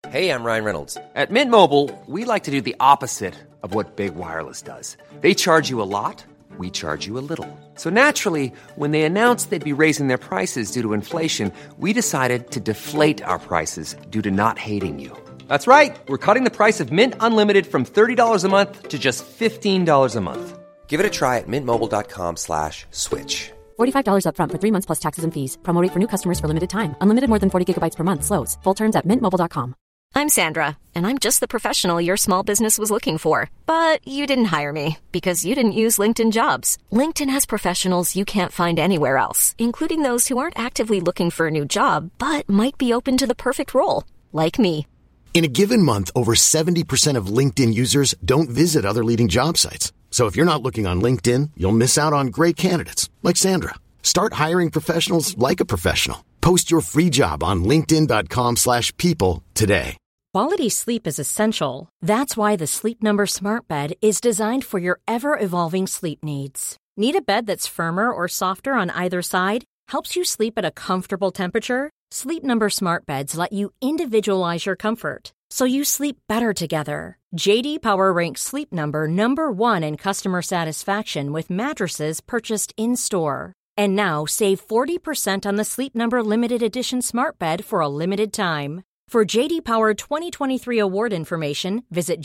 Hey, I'm Ryan Reynolds. At Mint Mobile, we like to do the opposite of what Big Wireless does. They charge you a lot, we charge you a little. So naturally, when they announced they'd be raising their prices due to inflation, we decided to deflate our prices due to not hating you. That's right. We're cutting the price of Mint Unlimited from $30 a month to just $15 a month. Give it a try at mintmobile.com/switch. $45 up front for 3 months plus taxes and fees. Promo rate for new customers for limited time. Unlimited more than 40 gigabytes per month slows. Full terms at mintmobile.com. I'm Sandra, and I'm just the professional your small business was looking for. But you didn't hire me because you didn't use LinkedIn Jobs. LinkedIn has professionals you can't find anywhere else, including those who aren't actively looking for a new job, but might be open to the perfect role, like me. In a given month, over 70% of LinkedIn users don't visit other leading job sites. So if you're not looking on LinkedIn, you'll miss out on great candidates like Sandra. Start hiring professionals like a professional. Post your free job on linkedin.com/people today. Quality sleep is essential. That's why the Sleep Number Smart Bed is designed for your ever-evolving sleep needs. Need a bed that's firmer or softer on either side? Helps you sleep at a comfortable temperature? Sleep Number Smart Beds let you individualize your comfort, so you sleep better together. JD Power ranks Sleep Number #1 in customer satisfaction with mattresses purchased in-store. And now, save 40% on the Sleep Number Limited Edition Smart Bed for a limited time. For JD Power 2023 award information, visit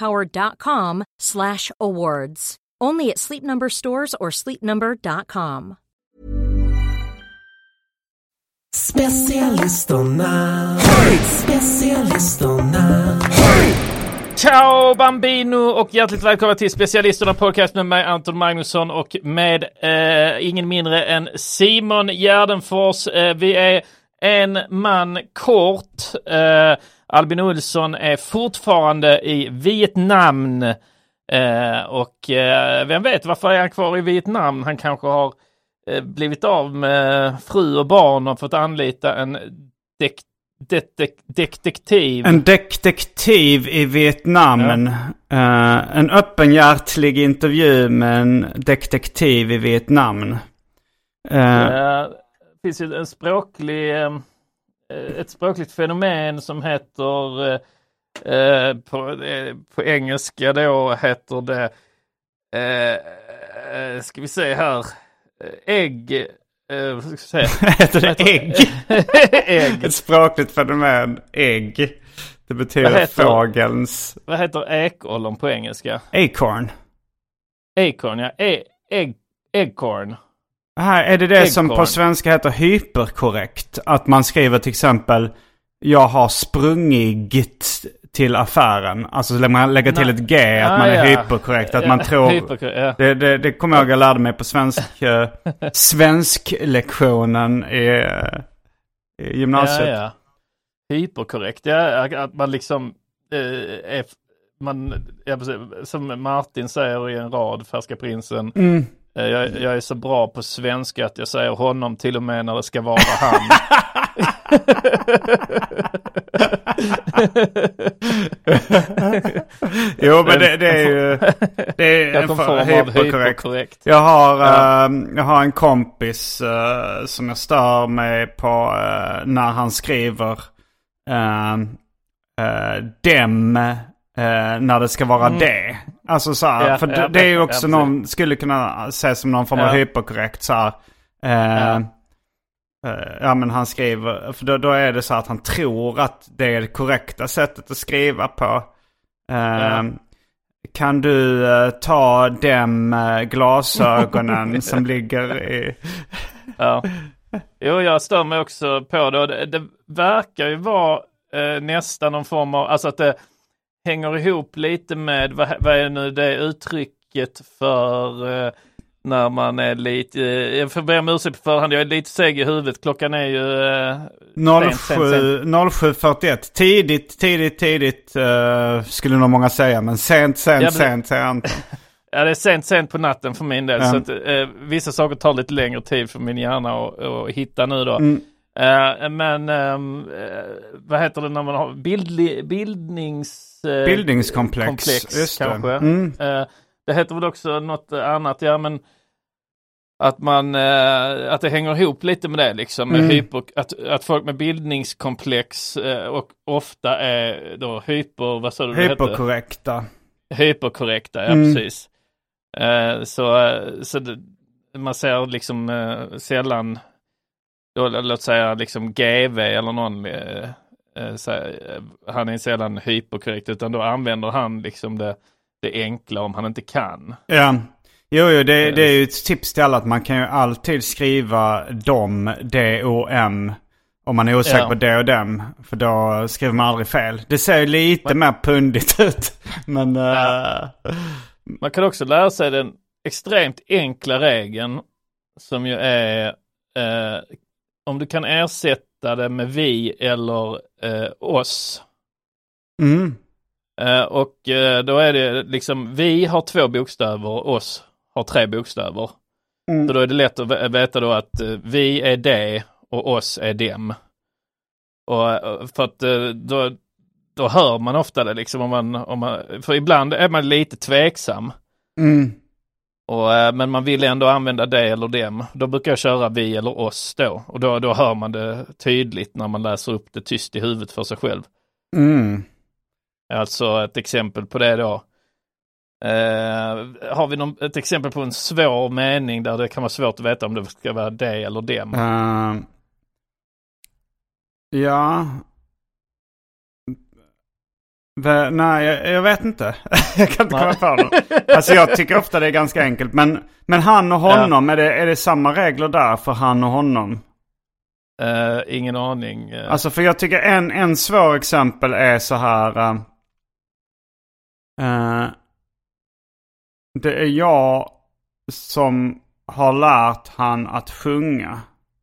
jdpower.com/awards. Only at Sleep Number stores or sleepnumber.com. Specialisterna. Ciao Bambino och hjärtligt välkomna till Specialisterna podcast med mig Anton Magnusson och med ingen mindre än Simon Gärdenfors. Vi är en man kort. Albin Olsson är fortfarande i Vietnam och vem vet varför är han kvar i Vietnam? Han kanske har blivit av med fru och barn och fått anlita en detektiv. En detektiv i Vietnam. Ja. En öppenhjärtlig intervju med en detektiv i Vietnam. Det finns ju ett språkligt fenomen som heter på engelska då heter det ska vi se här ägg. Heter det ägg? Ägg. Ett språkligt fenomen. Ägg. Det betyder fågelns... Vad heter ekollon på engelska? Acorn. Acorn, ja. Eggcorn. Här är det Eggcorn. Som på svenska heter hyperkorrekt. Att man skriver till exempel jag har sprungit till affären. Alltså man lägger till ett G att man är hyperkorrekt. Att man tror... Det kommer jag lärde mig på svensklektionen i gymnasiet. Ja. Hyperkorrekt. Ja, att man liksom som Martin säger i en rad Färska prinsen. Jag är så bra på svenska att jag säger honom till och med när det ska vara han. Jo, men det är ju det är en form av hyperkorrekt. Jag har en kompis som jag stör mig på när han skriver dem när det ska vara det. Alltså så här, för det är ju också någon skulle kunna säga som någon form av hyperkorrekt så här. Ja, men han skriver, för då är det så att han tror att det är det korrekta sättet att skriva på. Kan du ta dem glasögonen som ligger i... Ja. Jo, jag stör mig också på det. Det verkar ju vara nästan någon form av... Alltså att det hänger ihop lite med... Vad är nu det uttrycket för... när man är lite... jag får be om ursäkt på förhand. Jag är lite seg i huvudet. Klockan är ju... 07.41. Tidigt skulle nog många säga. Men sent säger Anton. Ja, det är sent på natten för min del. Så att, vissa saker tar lite längre tid för min hjärna att hitta nu då. Men vad heter det när man har bildningskomplex kanske. Det heter väl också något annat. Ja, men att det hänger ihop lite med det liksom, med att folk med bildningskomplex och ofta är då hyperkorrekta. Hyperkorrekta, ja precis. Så man ser liksom sällan då, låt säga liksom GV eller någon han är sällan hyperkorrekt, utan då använder han liksom det enkla om han inte kan. Ja. Jo, det är ju ett tips till alla att man kan ju alltid skriva D-O-M om man är osäker på det och dem. För då skriver man aldrig fel. Det ser ju lite mer pundigt ut. Men, man kan också lära sig den extremt enkla regeln som ju är om du kan ersätta det med vi eller oss. Och då är det liksom vi har 2 bokstäver, oss har 3 bokstäver. Så då är det lätt att veta då att vi är det och oss är dem. Och för att då hör man ofta det liksom om man för ibland är man lite tveksam. Men man vill ändå använda det eller dem. Då brukar jag köra vi eller oss då. Och då hör man det tydligt när man läser upp det tyst i huvudet för sig själv. Alltså ett exempel på det då. Har vi ett exempel på en svår mening där det kan vara svårt att veta om det ska vara det eller dem? Ja. Nej, jag vet inte. Jag kan inte komma på det. Alltså jag tycker ofta det är ganska enkelt. Men han och honom, är det samma regler där för han och honom? Ingen aning. Alltså för jag tycker en svår exempel är så här. Det är jag som har lärt han att sjunga.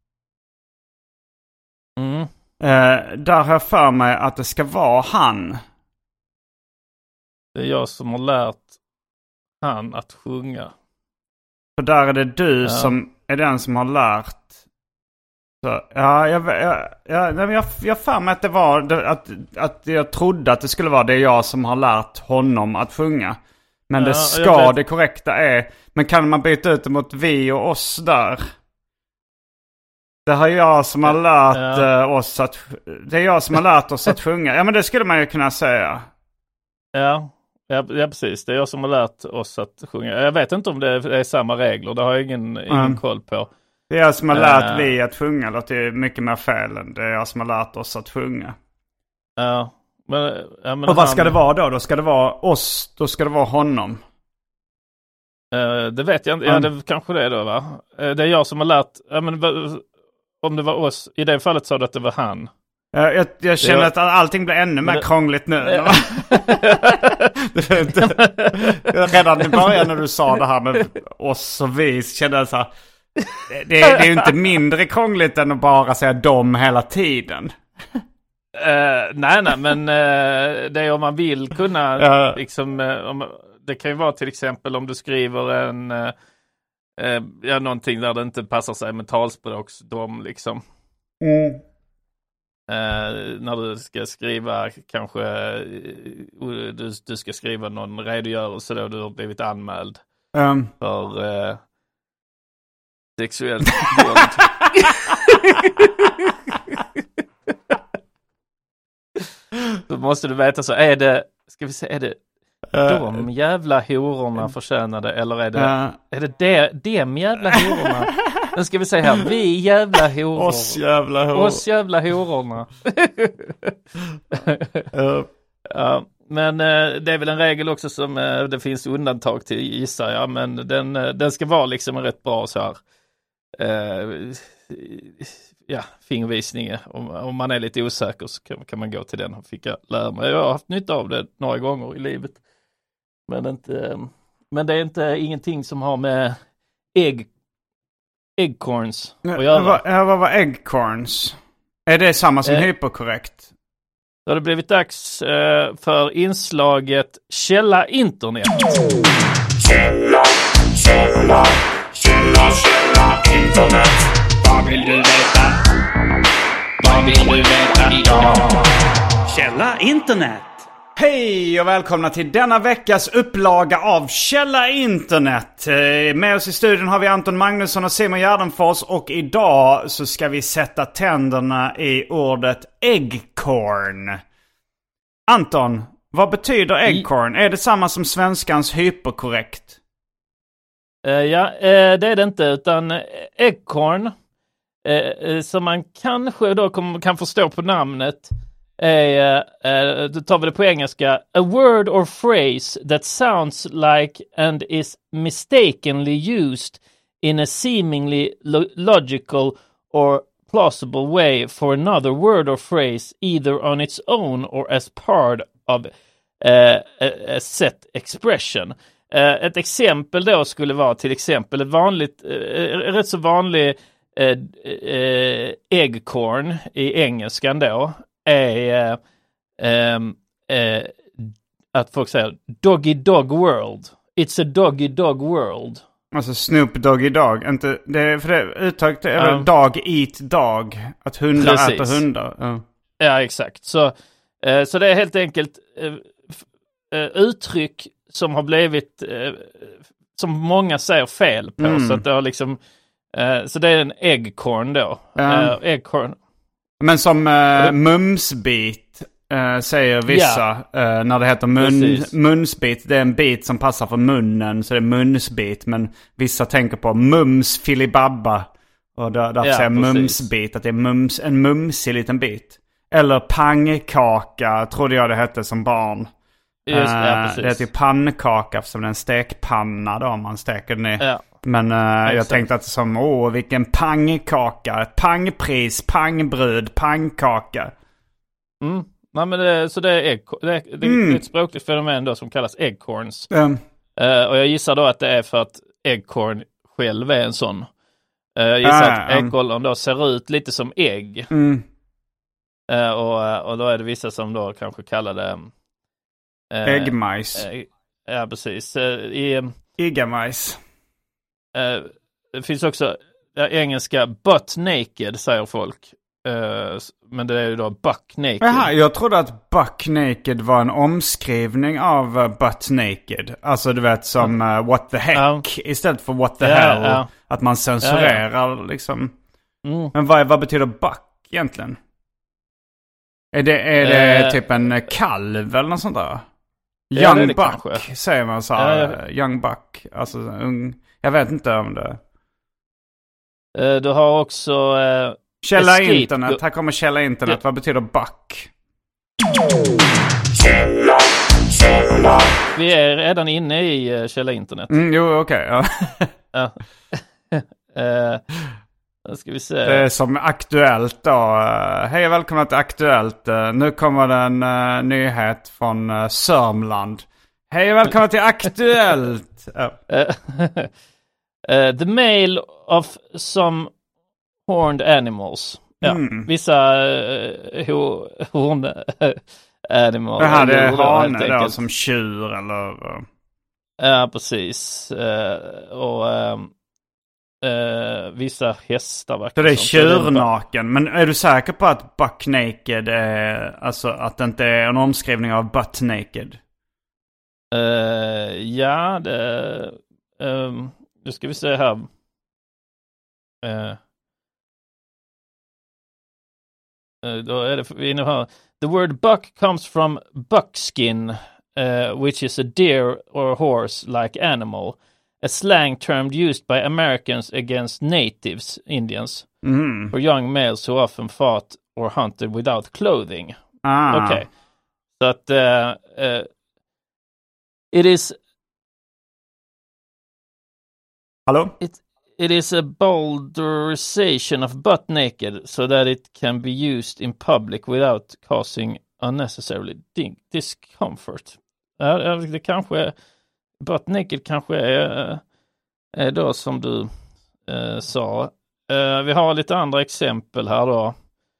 Där har jag för mig att det ska vara han. Det är jag som har lärt han att sjunga. För där är det du som är den som har lärt. Så, jag för mig att det var att jag trodde att det skulle vara det jag som har lärt honom att sjunga. Men det korrekta är. Men kan man byta ut det mot vi och oss där? Det har jag som har lärt oss att. Det är jag som har lärt oss att sjunga. Ja, men det skulle man ju kunna säga. Ja, precis. Det är jag som har lärt oss att sjunga. Jag vet inte om det är samma regler. Det har jag ingen koll på. Det är jag som har lärt vi att sjunga. Det är mycket mer fel än det är jag som har lärt oss att sjunga. Ja. Men och vad ska det vara då? Då ska det vara oss. Då ska det vara honom. Det vet jag inte. Ja, det kanske det är då, va? Det är jag som har lärt. Om det var oss. I det fallet sa du att det var han. Jag känner att allting blir ännu mer krångligt nu. Redan i början när du sa det här med oss och vi kände jag så här. Det är ju inte mindre krångligt än att bara säga dem hela tiden. Nej, men det är om man vill kunna liksom, det kan ju vara till exempel om du skriver någonting där det inte passar sig med talspråksdom liksom. När du ska skriva kanske du ska skriva någon redogörelse då du har blivit anmäld för sexuellt våld. Då måste du veta så är det de jävla hororna förtjänade eller är det dem jävla hororna? Nu ska vi säga här, vi jävla horor. Oss jävla hororna. Ja, men det är väl en regel också som det finns undantag till, gissar jag, men den ska vara liksom en rätt bra så här fingervisning. Om man är lite osäker så kan man gå till den och fick jag lära mig. Jag har haft nytta av det några gånger i livet. Men det är inte ingenting som har med eggcorns att göra. Vad var eggcorns? Är det samma som hyperkorrekt? Då har det blivit dags för inslaget Källa Internet. Källa Internet. Vad vill du veta? Vad vill du veta idag? Källa Internet. Hej och välkomna till denna veckas upplaga av Källa Internet. Med oss i studion har vi Anton Magnusson och Simon Gärdenfors. Och idag så ska vi sätta tänderna i ordet eggcorn. Anton, vad betyder eggcorn? Är det samma som svenskans hyperkorrekt? Ja, det är det inte, utan eggcorn, som man kanske då kan förstå på namnet, då tar vi det på engelska. A word or phrase that sounds like and is mistakenly used in a seemingly logical or plausible way for another word or phrase, either on its own or as part of a set expression. Ett exempel då skulle vara till exempel ett vanligt, rätt så vanlig eggcorn i engelskan då är att folk säger doggy dog world. It's a doggy dog world. Alltså Snoop Doggy Dog. Inte, för det uttaget är väl dog eat dog. Att hundar äter hundar. Ja, exakt. Så det är helt enkelt uttryck som har blivit som många säger fel på. Så att det har liksom så det är en eggcorn då. Eggcorn. Men som mumsbit säger vissa när det heter munsbit. Det är en bit som passar för munnen, så det är munsbit. Men vissa tänker på mums filibabba. Och därför säger mumsbit att det är en mumsig liten bit. Eller pangkaka trodde jag det hette som barn. Just det, det heter ju pannkaka som en stekpanna då om man steker den i. Ja. Men jag tänkte att som, vilken pangkaka, ett pangpris, pangbröd, pangkaka. Nej, men det är ett språkligt fenomen då som kallas eggcorns. Och jag gissar då att det är för att eggcorn själv är en sån. Jag gissar att äggollon då ser ut lite som ägg. Och då är det vissa som då kanske kallar det äggmajs. Ja, precis. Äggamajs. Det finns också engelska butt naked, säger folk. Men det är ju då buck naked. Jaha, jag trodde att buck naked var en omskrivning av butt naked. Alltså du vet som what the heck istället för what the hell. Att man censurerar liksom. Men vad betyder buck egentligen? Är det typ en kalv eller något sånt där? Young buck kanske. Säger man så här. Young buck. Alltså jag vet inte om det. Du har också Källa Internet. Här kommer Källa Internet. Vad betyder buck? Vi är redan inne i Källa Internet. Okej. Ska vi se. Det är som Aktuellt då. Hej och välkomna till Aktuellt. Nu kommer en nyhet från Sörmland. Hej och välkomna till Aktuellt. The male of some horned animals. Ja, vissa horned animals. Det här är hane då som tjur eller... Ja, precis. Och... vissa hästar verkar. Så det är tjurnaken. Men är du säker på att buck naked är, alltså att det inte är en omskrivning av butt naked? Ja, det nu ska vi se här. Då är det vi nu har. The word buck comes from buckskin, which is a deer or horse like animal. A slang term used by Americans against natives, Indians, for young males who often fought or hunted without clothing. Okay. Så att it is... Hello? It is a bolderization of butt naked so that it can be used in public without causing unnecessarily discomfort. Det kanske... Butt naked kanske är då som du sa. Vi har lite andra exempel här då.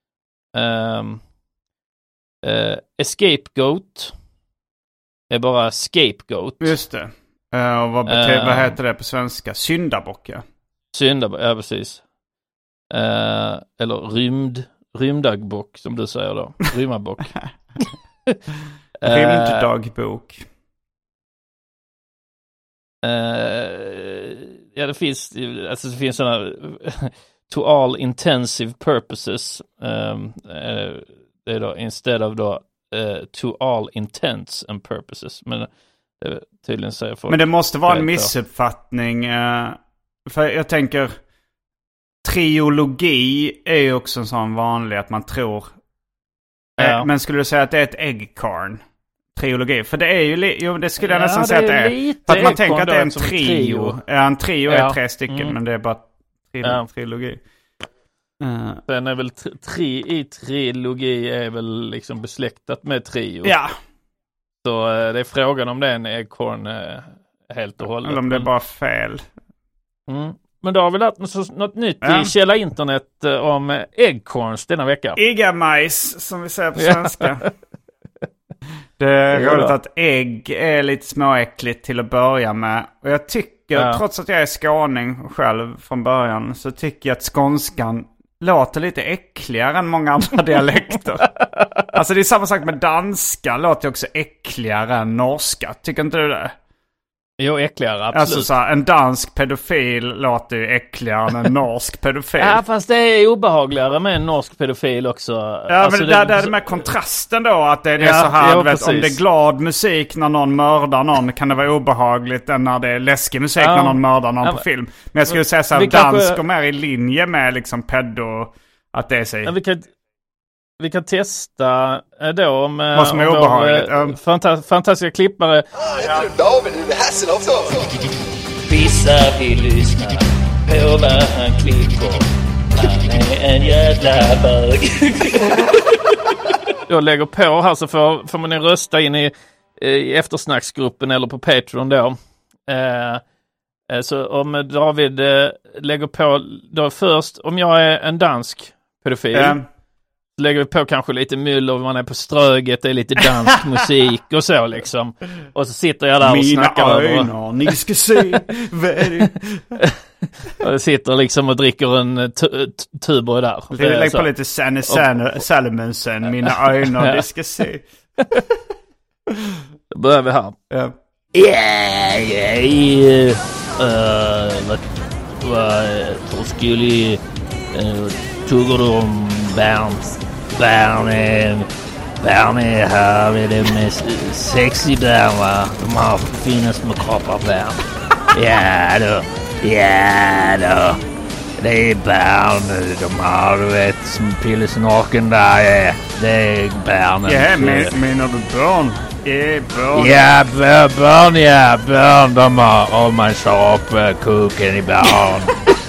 Scapegoat är bara scapegoat. Just det. Och vad heter det på svenska? Syndabock, ja. Syndabock, ja precis. Eller rymdagbock som du säger då. Rymmabock. Rymddagbok. Ja, det finns sådana to all intensive purposes. Det är då instead of då to all intents and purposes. Men tydligen säger folk. Men det måste vara en missuppfattning. För jag tänker, triologi är ju också en sån vanlig att man tror. Men skulle du säga att det är ett eggcorn? Triologi. För det är ju, det skulle jag nästan säga att det är. För att man tänker att det är en trio. En trio är 3 stycken, men det är bara trilogi. Sen är väl trilogi är väl liksom besläktat med trio. Ja. Så det är frågan om det är en eggcorn helt och hållet. Eller om det är bara fel. Men då har vi lärt oss något nytt i Källa Internet om eggcorns denna vecka. Äggamajs, som vi säger på svenska. Det är roligt att ägg är lite småäckligt till att börja med. Och jag tycker, trots att jag är skåning själv från början, så tycker jag att skånskan låter lite äckligare än många andra dialekter. Alltså det är samma sak med danska, låter också äckligare än norska. Tycker inte du det? Jo, äckligare, absolut. Alltså så här, en dansk pedofil låter ju äckligare än en norsk pedofil. Ja, fast det är obehagligare med en norsk pedofil också. Ja, alltså, men det är med kontrasten då, att det är så här, om det är glad musik när någon mördar någon kan det vara obehagligt än när det är läskig musik när någon mördar någon på film. Men jag skulle säga så här, dansk och mer i linje med liksom pedo, att det är sig. Ja, vi kan testa då om vad som är obehagligt. Fantastiska klippare. Vissa vill lyssna på vad han klipper. Han är en jävla bög. Jag lägger på här så får man rösta in i eftersnacksgruppen eller på Patreon då. Så om David lägger på då först, om jag är en dansk pedofil, lägger vi på kanske lite myller och man är på Ströget, det är lite dansk musik och så liksom. Och så sitter jag där och snackar ögon, ni ska se. Och jag sitter liksom och dricker en tuber där. Lägg på lite Sanne Salomonsen, mina ögon, ni ska se. Då börjar vi här. Vad skulle tuggar du om Bern är här, är det mest sexy Bern, va? De har fina små kroppar, Bern. Ja då. Det är Bern, de har, du vet, som pillesnaken där, det är Bern. Ja, menar du barn? Ja, barn, de har, om man kör upp kuken i barn.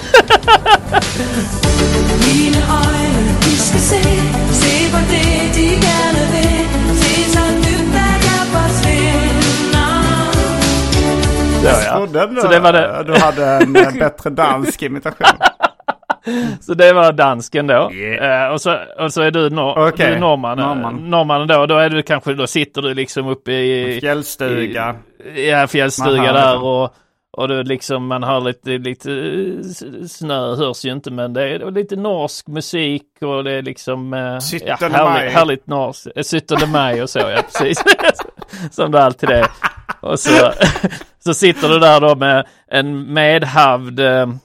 Mine øjne, de skal se på det, de gerne vil. Se så nyt, at jeg forsvinder. Så det var det. Du hade en bättre dansk imitation. Så det var dansken då. Och så är du norrmannen då är du kanske, då sitter du liksom uppe i fjällstuga. Fjällstuga där och det liksom, man hör lite snö, hörs ju inte, men det är lite norsk musik och det är liksom härligt norsk. 17 maj och så, ja, precis. Som det alltid är. Och så sitter du där då med en medhavd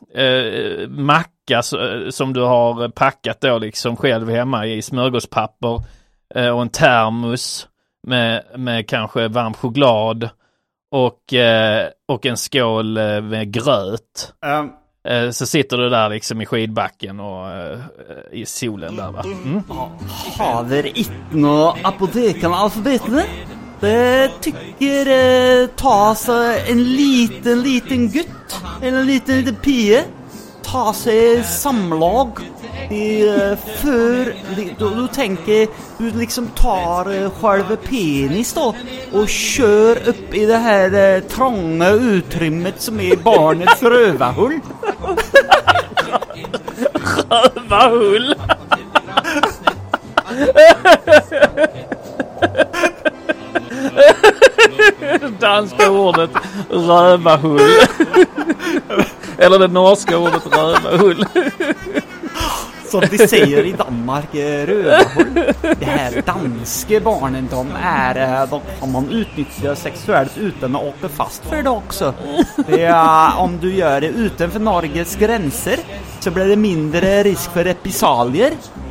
macka som du har packat då liksom själv hemma i smörgåspapper och en termos med kanske varm choklad och en skål med gröt. Så sitter du där liksom i skidbacken och i solen där, va? Har dere ikke noe apotekene alfabetene? Det tycker ta sig en liten gutt eller en liten pie, ta sig samlag för du tänker du liksom tar själva penis då och kör upp i det här trånga utrymmet som är barnets rövahull. Rövahull. Danska ordet rövahull. Eller det norska ordet rövahull. som de säger i Danmark, rövhåll. Det här danska barnen, de har man utnyttjat sexuellt utan att åka fast för det också. Om du gör det utanför Norges gränser så blir det mindre risk för repressalier.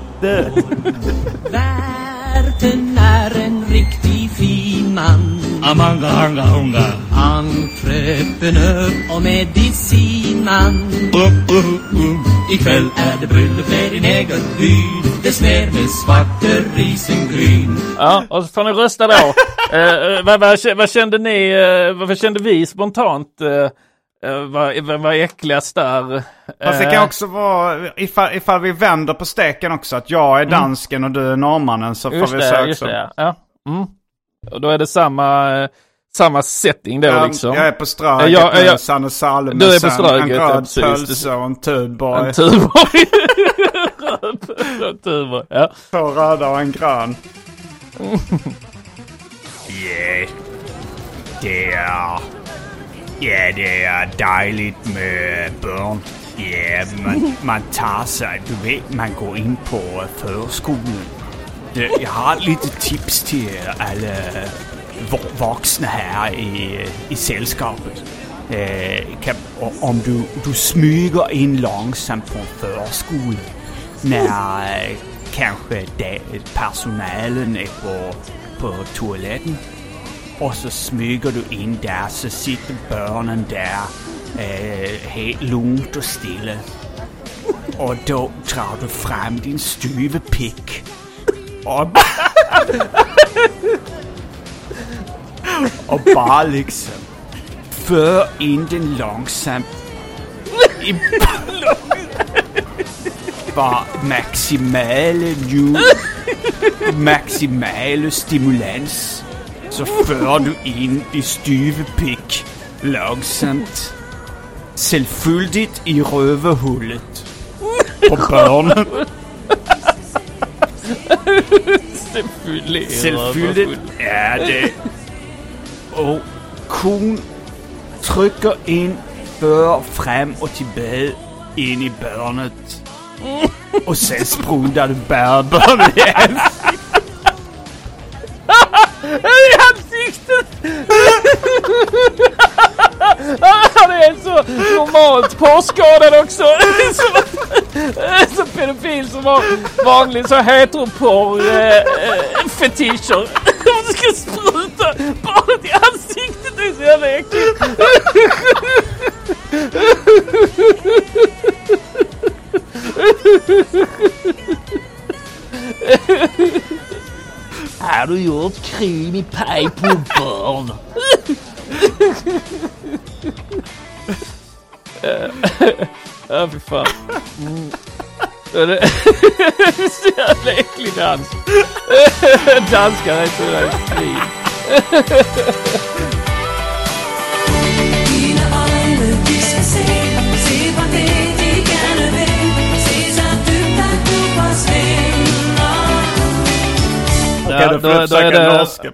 Världen är en riktig fin man. Amanga hanga hunga. Entreprenör och medicinman. Ikväll är det bröllop med din egen by. Det snär med svarta risengryn. Ja, och så får ni rösta då. Vad kände ni? Vad kände vi spontant? Vad äckligast där? Fast det kan också vara ifall vi vänder på steken också, att jag är dansken och du är norrmannen, så får vi söka också. Ja. Och då är det samma setting då liksom. Jag är på Ströget med Sanne Salm. Du är på Ströget, en röd pölse och en Tuborg. En Tuborg. Röd Tuborg, ja. Två röda och en grön. Det är dejligt med barn. Man tar sig, du vet, man går in på förskolan. Jag har lite tips till alla vuxna här i sällskapet. Om du smyger in långsamt på förskolan när kanske personalen är på toaletten, och så smyger du in där, så sitter barnen där helt lugnt och stilla. Och då drar du fram din styva pick och bara liksom för in den långsamt i bara maximale stimulans. Så för du in i styva pick långsamt, selvfyldigt i röverhullet på barnen. Selvfølgelig er det. Og kun trykker ind før, frem og tilbage ind i børnet. Og så sprutter du bare børnet i ansiktet. I ansiktet! Han är så normalt påskadad också. Så pedofil som var vanlig, så heteroporr fetischer. Hon ska spruta barnet i ansiktet. Det är så jävla äckligt. Har du gjort krim i paj på barn? Ja, för fan. Det är så jävla äcklig dans. Danskar är så jävla svin. Dina øjne, de skal se på det, de gerne vil. Se så dybt, at du forsvinder. Då är det norska.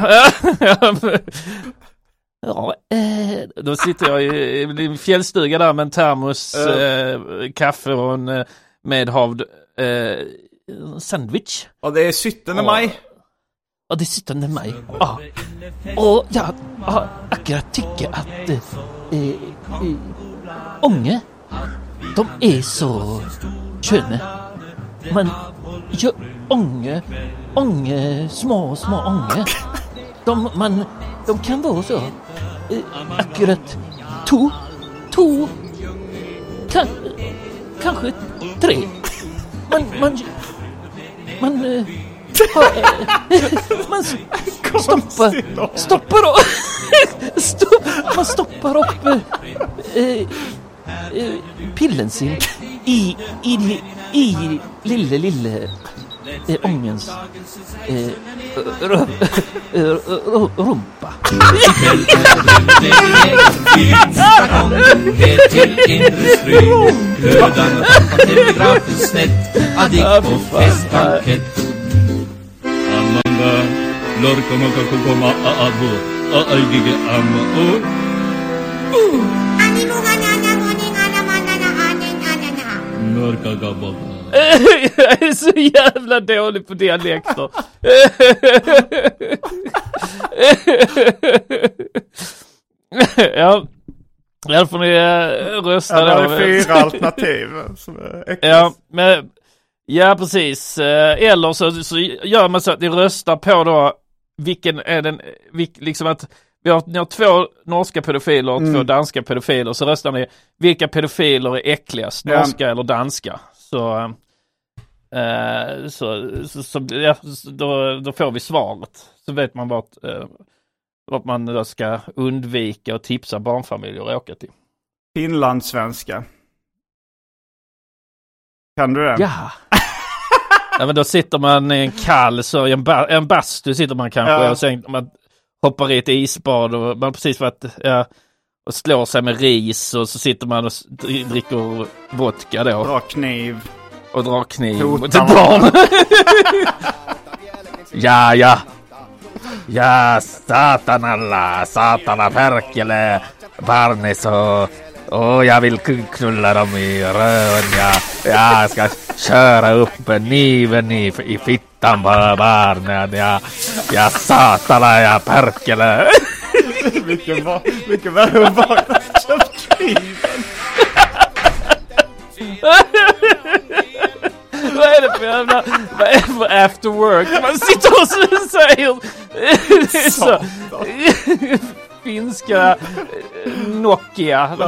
Ja, då sitter jag i en fjällstuga där med en termos, kaffe och en medhavd sandwich. Och det är 17 maj. Och det är 17 maj. Ja. Och jag akkurat tycker att unge, de är så sköna. Men unge, små unge. De kan vara så akkurat två kanske 3. Man stoppar man stoppar upp pillen sin i lille ångens rumpa. Amanda lorka maka koma aabu aigige amma o Ani mo nga na moning alaman na aning anana. lorka gababa. Jag är så jävla dålig på dialekter. Ja. Ja, får ni rösta. Ja, det är 4 alternativ som är ja, men, ja, precis. Eller så gör man så att ni röstar på då vilken är den, liksom att ni har 2 norska pedofiler och 2 danska pedofiler, så röstar ni vilka pedofiler är äckligast, norska eller danska. Så då får vi svaret. Så vet man vart man då ska undvika och tipsa barnfamiljer att åka till. Finlandssvenska. Kan du det? Ja. Ja, men då sitter man i en kall, så en bastu sitter man kanske, och sen man hoppar i ett isbad och man precis varit och slår sig med ris, och så sitter man och dricker vodka då. Drar kniv mot ett barn. Ja, satana perkele, barnes och jag vill knulla dem i röven. Jag ska köra upp kniven i fittan på barnen. Ja, satana, jag perkele. Vilken värre barn har köpt kniven. Vad är det för jävla... Vad är det för after work? Man sitter och säger... Så, finska Nokia. De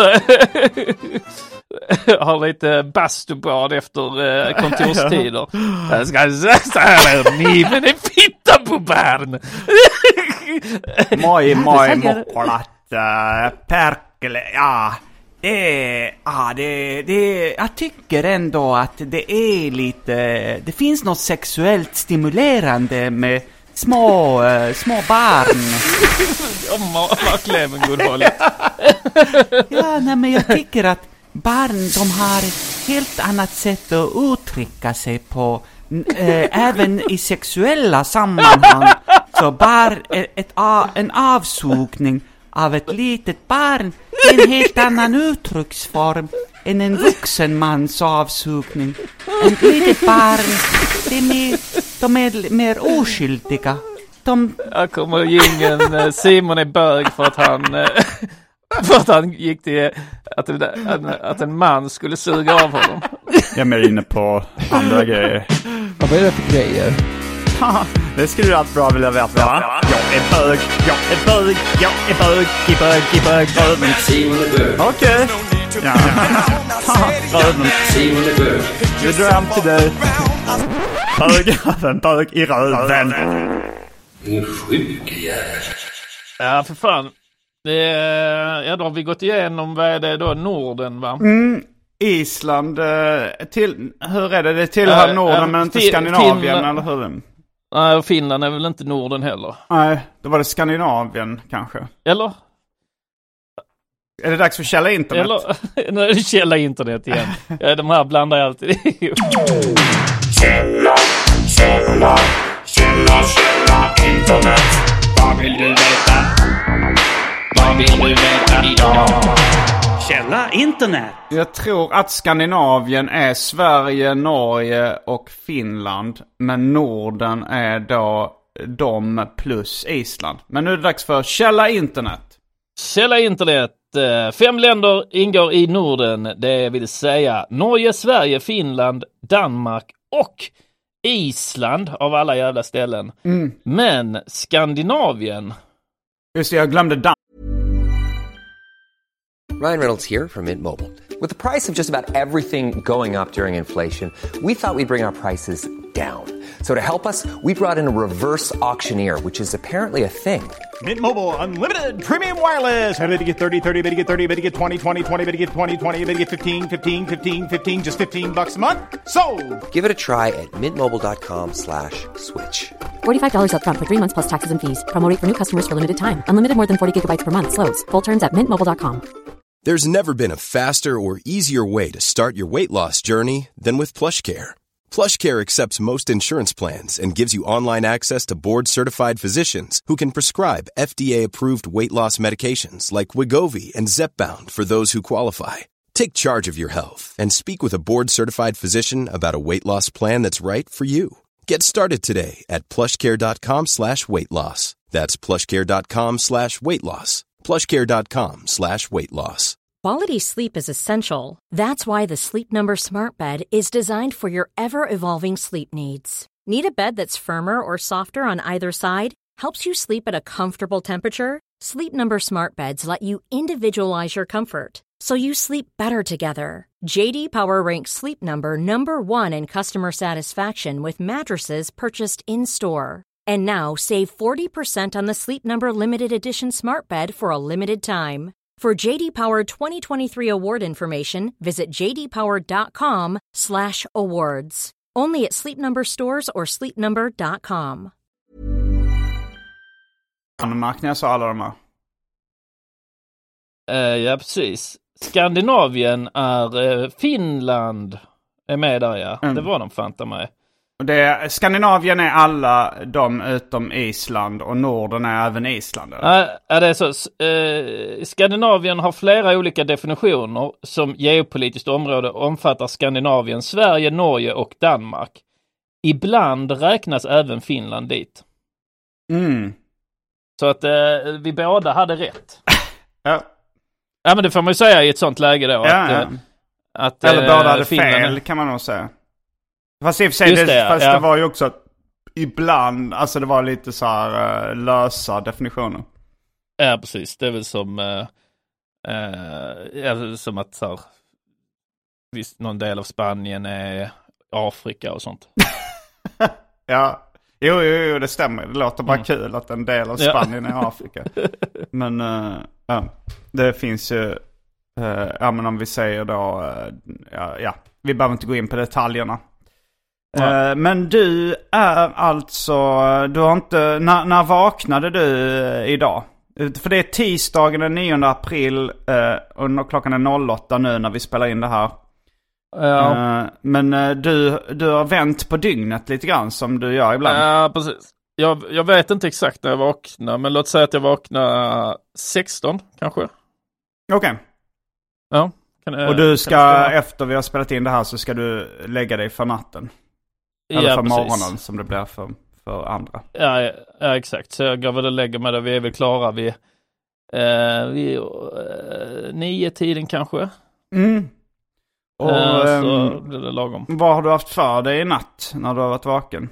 har lite bastubad efter kontorstider. Jag ska säga kniven i fittan på barn. Moi mokkolat perkele. Ja. Jag tycker ändå att det är lite... Det finns något sexuellt stimulerande med små barn. Ja, nej, men jag tycker att barn, de har ett helt annat sätt att uttrycka sig på. Även i sexuella sammanhang. Så bara en avsugning av ett litet barn är en helt annan uttrycksform än en vuxen mans avsugning. En litet barn, de är mer oskyldiga. Jag kommer jingeln Simon är bög för att han gick till att en man skulle suga av honom. Jag är inne på andra grejer. Vad är det för grejer? Det skulle du allt bra vilja veta. Jag är bög. Okej. Ja. Vi drar hem till dig. Bög i röven. En sjuk jävel. Ja, för fan. Då har vi gått igenom, vad är det då? Norden, va? Island, hur är det? Det tillhör Norden men inte Skandinavien, eller hur? Nej, Finland är väl inte Norden heller. Nej, då var det Skandinavien kanske. Eller? Är det dags för källa internet? Eller, nu är det källa internet igen. De här blandar jag alltid ihop. Källa internet. Vad vill du veta? Vad vill du veta idag? Källa internet. Jag tror att Skandinavien är Sverige, Norge och Finland. Men Norden är då de plus Island. Men nu är det dags för källa internet. Källa internet. 5 länder ingår i Norden. Det vill säga Norge, Sverige, Finland, Danmark och Island av alla jävla ställen. Men Skandinavien... Just det, jag glömde Dan. Ryan Reynolds here from Mint Mobile. With the price of just about everything going up during inflation, we thought we'd bring our prices down. So to help us, we brought in a reverse auctioneer, which is apparently a thing. Mint Mobile Unlimited Premium Wireless. How to get 30, 30, bit to get 30, bit to get 20, 20, 20, bit to get 20, 20, bit to get 15, 15, 15, 15, just $15 a month? Sold! Give it a try at mintmobile.com/switch. $45 up front for 3 months plus taxes and fees. Promo rate for new customers for limited time. Unlimited more than 40 gigabytes per month. Slows full terms at mintmobile.com. There's never been a faster or easier way to start your weight loss journey than with PlushCare. PlushCare accepts most insurance plans and gives you online access to board-certified physicians who can prescribe FDA-approved weight loss medications like Wegovy and Zepbound for those who qualify. Take charge of your health and speak with a board-certified physician about a weight loss plan that's right for you. Get started today at plushcare.com/weight-loss. That's plushcare.com/weight-loss. plushcare.com/weight-loss. Quality sleep is essential. That's why the Sleep Number Smart Bed is designed for your ever-evolving sleep needs. Need a bed that's firmer or softer on either side? Helps you sleep at a comfortable temperature? Sleep Number Smart Beds let you individualize your comfort, so you sleep better together. JD Power ranks Sleep Number #1 in customer satisfaction with mattresses purchased in-store. And now save 40% on the Sleep Number Limited Edition Smart Bed for a limited time. For JD Power 2023 award information, visit jdpower.com/awards. Only at Sleep Number stores or sleepnumber.com. Danmark när jag sa alla de här. Ja, precis. Skandinavien är Finland är med där, ja. Det var de fanta med. Och Skandinavien är alla de utom Island och Norden är även Island. Ja, det är så. Skandinavien har flera olika definitioner som geopolitiskt område omfattar Skandinavien, Sverige, Norge och Danmark. Ibland räknas även Finland dit. Så att vi båda hade rätt. Ja, men det får man ju säga i ett sånt läge då. Ja. Att eller båda hade Finland fel kan man nog säga. Fast i och för sig, det var ju också ibland, alltså det var lite så här lösa definitioner. Ja, precis. Det är väl som att så här, visst, någon del av Spanien är Afrika och sånt. Ja, jo, det stämmer. Det låter bara kul att en del av Spanien är Afrika. Men det finns ju, men om vi säger då, vi behöver inte gå in på detaljerna. Men du är alltså, du har inte, när vaknade du idag? För det är tisdagen den 9 april och klockan är 08 nu när vi spelar in det här. Ja. Men du har vänt på dygnet lite grann som du gör ibland. Ja, precis. Jag vet inte exakt när jag vaknar, men låt säga att jag vaknar 16 kanske. Okej. Ja. Och du ska, efter vi har spelat in det här så ska du lägga dig för natten. Eller för morgonen som det blir för andra. Ja, exakt. Så jag går väl och lägger mig där. Vi är väl klara vid 9-tiden kanske. Och så blir det lagom. Vad har du haft för dig i natt när du har varit vaken?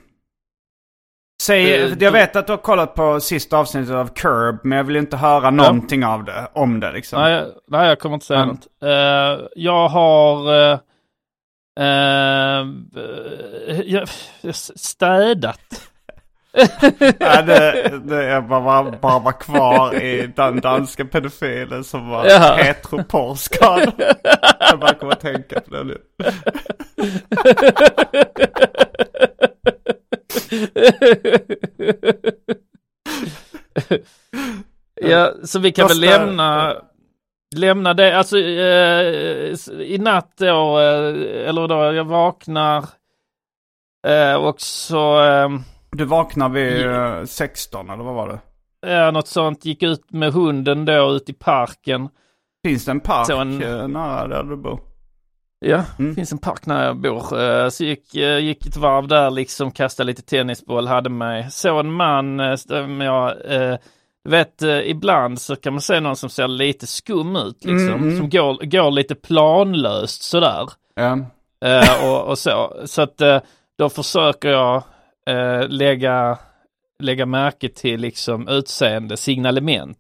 Jag vet att du har kollat på sista avsnittet av Curb, men jag vill inte höra någonting om det liksom. Nej, jag kommer inte säga något. Jag har städat. Det är bara var kvar i den danska pedofilen som var heteroporskad. Jag bara kommer att tänka på det nu. Ja, så vi kan väl lämna det. Alltså i natt då, eller då jag vaknar och så... Du vaknar vid 16 eller vad var det? Ja, något sånt. Gick ut med hunden då ut i parken. Finns det en park nära där du bor? Ja, finns en park när jag bor. Så gick ett varv där liksom, kastade lite tennisboll, hade mig. Så en man, ibland så kan man se någon som ser lite skum ut liksom. Som går lite planlöst sådär. Ja. Och så. Så att då försöker jag lägga märke till liksom utseende, signalement.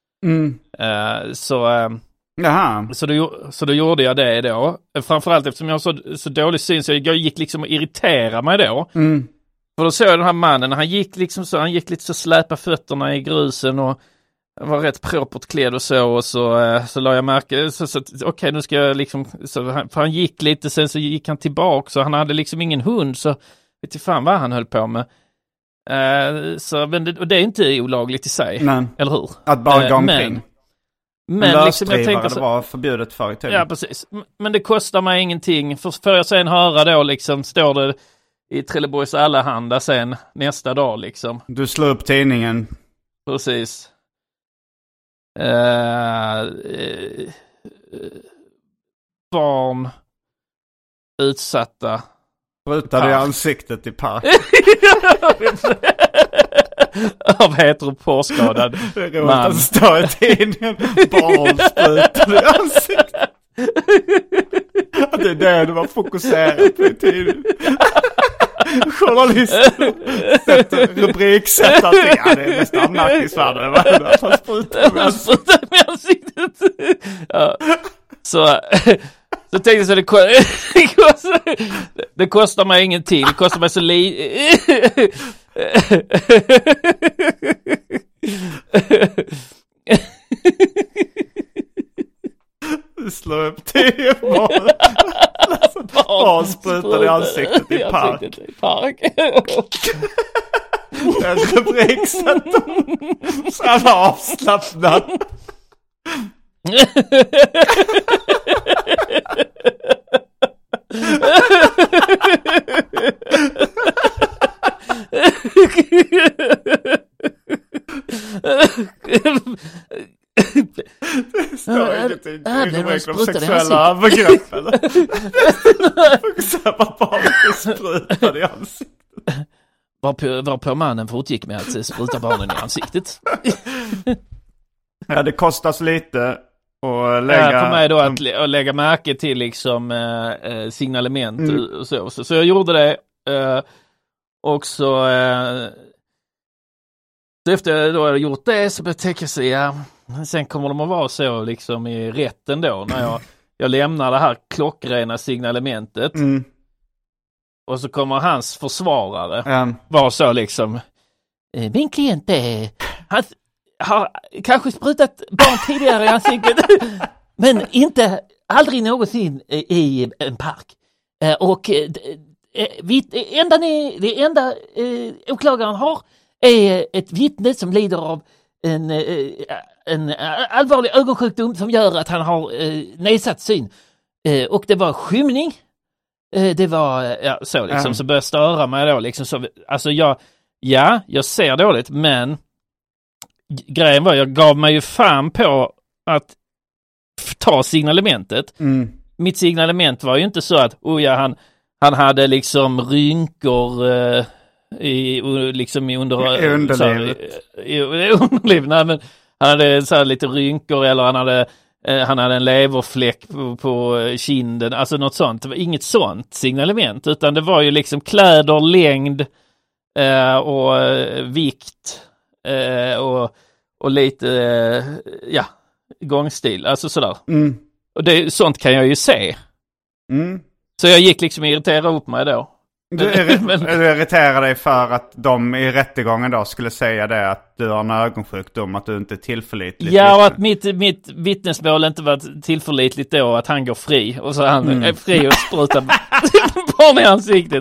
Så då gjorde jag det då. Framförallt eftersom jag har så dålig syn, så jag gick liksom och irriterade mig då. För då såg jag den här mannen, han gick liksom så, han gick lite så, släpa fötterna i grusen och var rätt propert klädd och så la jag märke så okej, nu ska jag liksom för han gick lite, sen så gick han tillbaka, så han hade liksom ingen hund, så vet du fan vad han höll på med. Men det är inte olagligt i sig. Nej. Eller hur? Att bara gå omkring. Men liksom, jag tänkte det var förbjudet förr i tiden. Ja, precis. Men det kostar mig ingenting. För jag sen höra då liksom, står det i Trelleborgs Allehanda sen nästa dag liksom. Du slår upp tidningen. Precis. barn utsatta. Sprutade i ansiktet i park. Av heteroporskadad man. Det står i tidningen. Barn sprutade i ansiktet. Det är det du var fokuserad på i tidningen. Journalisten sätter rubriksättar till. Ja, det är nästan anmärkningsvärt. Han sprutade med ansiktet. Ja. Så tänkte jag så det kostar mig ingenting. Det kostar mig så lite. Slå upp 10 barn sprutade i ansiktet i park. En rubrik så jävla avslappnad. Det står ingenting. Det är sexuella övergrepp eller? Fokusera på att barnen sprutade i ansiktet. Varpå mannen fortgick med att spruta barnen i ansiktet. Ja, det kostas lite att lägga... för mig då att lägga märke till liksom signalement och så. Så jag gjorde det. Och så efter jag då hade gjort det så började jag tänka sig, ja, sen kommer de att vara så liksom i rätten då när jag lämnar det här klockrena signalementet. Och så kommer hans försvarare vara så liksom, min klient har kanske sprutat barn tidigare i ansiktet men aldrig någonsin i en park. Och det enda åklagaren har är ett vittne som lider av en allvarlig ögonsjukdom som gör att han har nedsatt syn. Och det var skymning. Det var så liksom, så började jag störa mig då liksom, så, alltså jag ser dåligt, men grejen var, jag gav mig ju fan på att ta signalementet. Mitt signalement var ju inte så att han hade liksom rynkor i underlivet. Nej, men han hade så här lite rynkor, eller han hade en leverfläck på kinden, alltså något sånt. Det var inget sånt signalement, utan det var ju liksom kläder, längd och vikt och lite gångstil, alltså sådär. Och sånt kan jag ju se. Så jag gick liksom irritera upp mig då. Du irriterar dig för att de i rättegången då skulle säga det, att du har en ögonsjukdom, att du inte är tillförlitlig. Ja, och att mitt vittnesmål inte var tillförlitligt då, att han går fri. Och så han är fri och sprutar barn i ansiktet.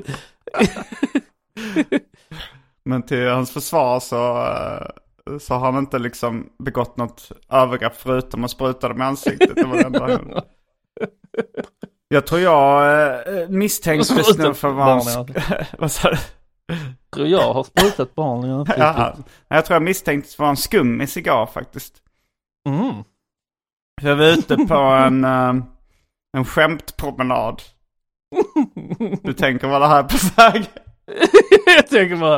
Men till hans försvar så har han inte liksom begått något övergrepp förutom att spruta dem i ansiktet. Det var det enda. Jag tror jag misstänktes nu för vad sa du? Tror jag har sprutat barn i ansiktet. Ja, jag tror jag misstänktes för en skum cigarr faktiskt. Så jag var ute på en skämtpromenad. Du tänker vad det här är på väg? Jag tänker bara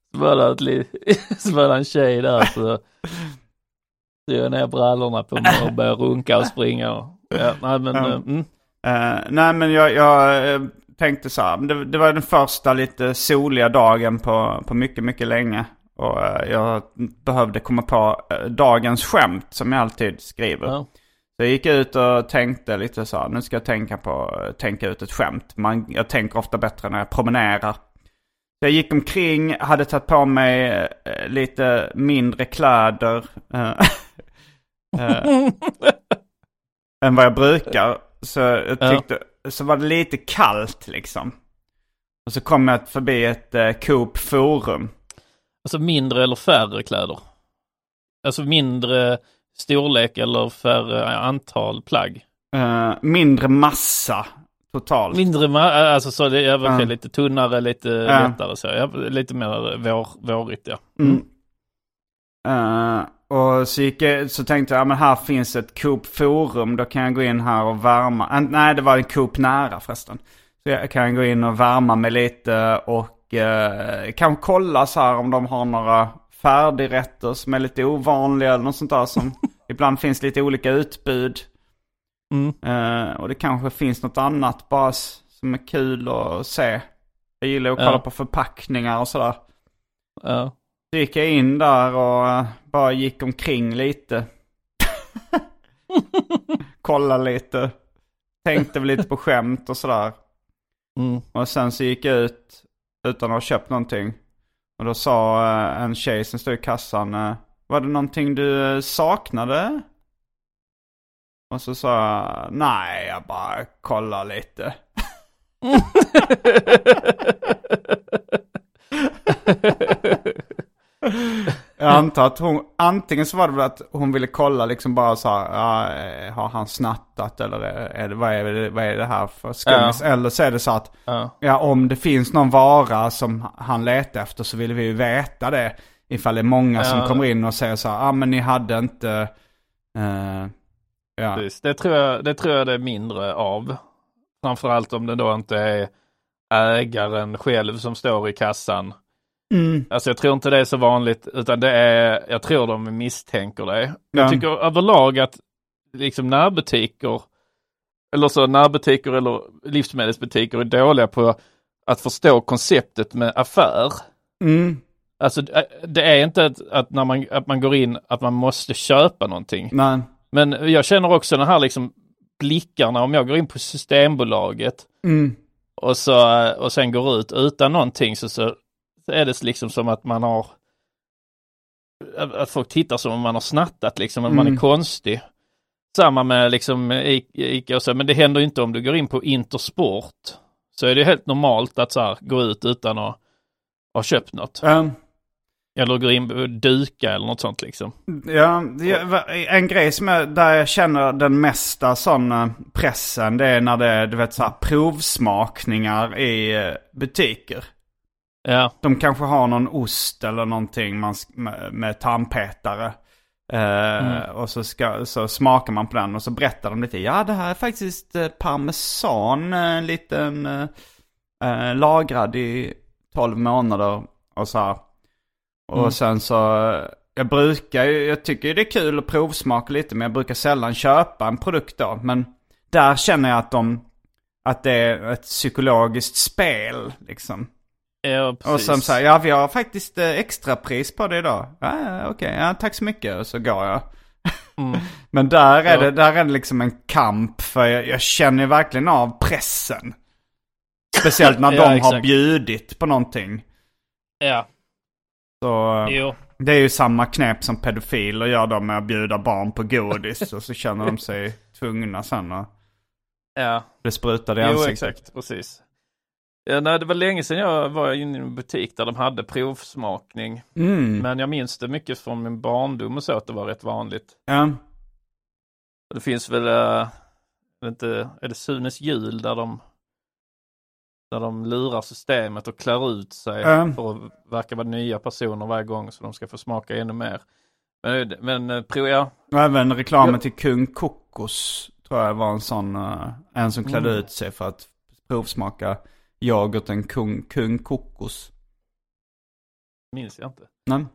smöra en tjej där, så jag ner brallorna på mig och börjar runka och springa. Nej, men jag tänkte så här, det var den första lite soliga dagen på mycket, mycket länge. Och jag behövde komma på dagens skämt som jag alltid skriver. Så jag gick ut och tänkte lite så här, nu ska jag tänka ut ett skämt. Jag tänker ofta bättre när jag promenerar. Jag gick omkring, hade tagit på mig lite mindre kläder än vad jag brukar. Så jag tyckte, så var det lite kallt liksom. Och så kom jag förbi ett Coop Forum. Alltså mindre eller färre kläder? Alltså mindre storlek eller färre antal plagg? Mindre massa totalt. Alltså så det är lite tunnare, lite lättare så. Lite mer vårigt, ja. Och Och så tänkte jag, men här finns ett Coop Forum. Då kan jag gå in här och värma. Nej, det var en Coop nära förresten. Så jag kan gå in och värma mig lite. Och kan kolla så här om de har några färdigrätter som är lite ovanliga. Eller något sånt där som ibland finns lite olika utbud. Och det kanske finns något annat bara som är kul att se. Jag gillar att kolla på förpackningar och sådär. Ja. Så gick jag in där och bara gick omkring lite. Kolla lite. Tänkte väl lite på skämt och sådär. Och sen så gick jag ut utan att ha köpt någonting. Och då sa en tjej som stod i kassan, var det någonting du saknade? Och så sa jag, nej, jag bara kollar lite. Jag antar att antingen så var det väl att hon ville kolla liksom bara så här, har han snattat eller vad är det här för skummis? Eller så är det så att om det finns någon vara som han letar efter så vill vi ju veta det. Ifall det är många som kommer in och säger så här, men ni hade inte... Precis. Det tror jag det är mindre av. Framförallt om det då inte är ägaren själv som står i kassan. Alltså jag tror inte det är så vanligt, utan jag tror de misstänker det. Jag tycker överlag att liksom närbutiker eller livsmedelsbutiker är dåliga på att förstå konceptet med affär. Alltså det är inte att man går in att man måste köpa någonting. Nej. Men jag känner också den här liksom blickarna om jag går in på Systembolaget och sen går ut utan någonting så är det liksom som att man har att folk tittar som om man har snattat liksom, att man är konstig. Samma med liksom Ica och så, men det händer ju inte om du går in på Intersport. Så är det helt normalt att så här, gå ut utan att ha köpt något. Eller gå in och duka eller något sånt liksom. Ja, en grej som där jag känner den mesta sån pressen, det är när det är, du vet, så här, provsmakningar i butiker. Ja. De kanske har någon ost eller någonting med tandpetare. Och så smakar man på den och så berättar de lite. Ja, det här är faktiskt parmesan, en liten lagrad i 12 månader och så här. Och sen så jag tycker det är kul att provsmaka lite, men jag brukar sällan köpa en produkt då. Men där känner jag att det är ett psykologiskt spel liksom. Ja, precis. Och sen så här, vi har faktiskt extra pris på det idag. Okej, tack så mycket. Och så går jag. Men där är det liksom en kamp, för jag känner verkligen av pressen. Speciellt när de har bjudit på någonting. Ja. Så det är ju samma knep som pedofiler gör då med att bjuda barn på godis. Och så känner de sig tvungna sen och det sprutar i ansiktet. Exakt, precis. Ja, nej, det var länge sedan jag var inne i en butik där de hade provsmakning. Men jag minns det mycket från min barndom och så att det var rätt vanligt. Ja. Det finns väl, är det Sunes jul där de lurar systemet och klär ut sig för att verka vara nya personer varje gång så de ska få smaka ännu mer. Men tror jag... Och även reklamen till Kung Kokos tror jag var en sån, en som klädde ut sig för att provsmaka yoghurten Kung Kokos. Minns jag inte. Nej.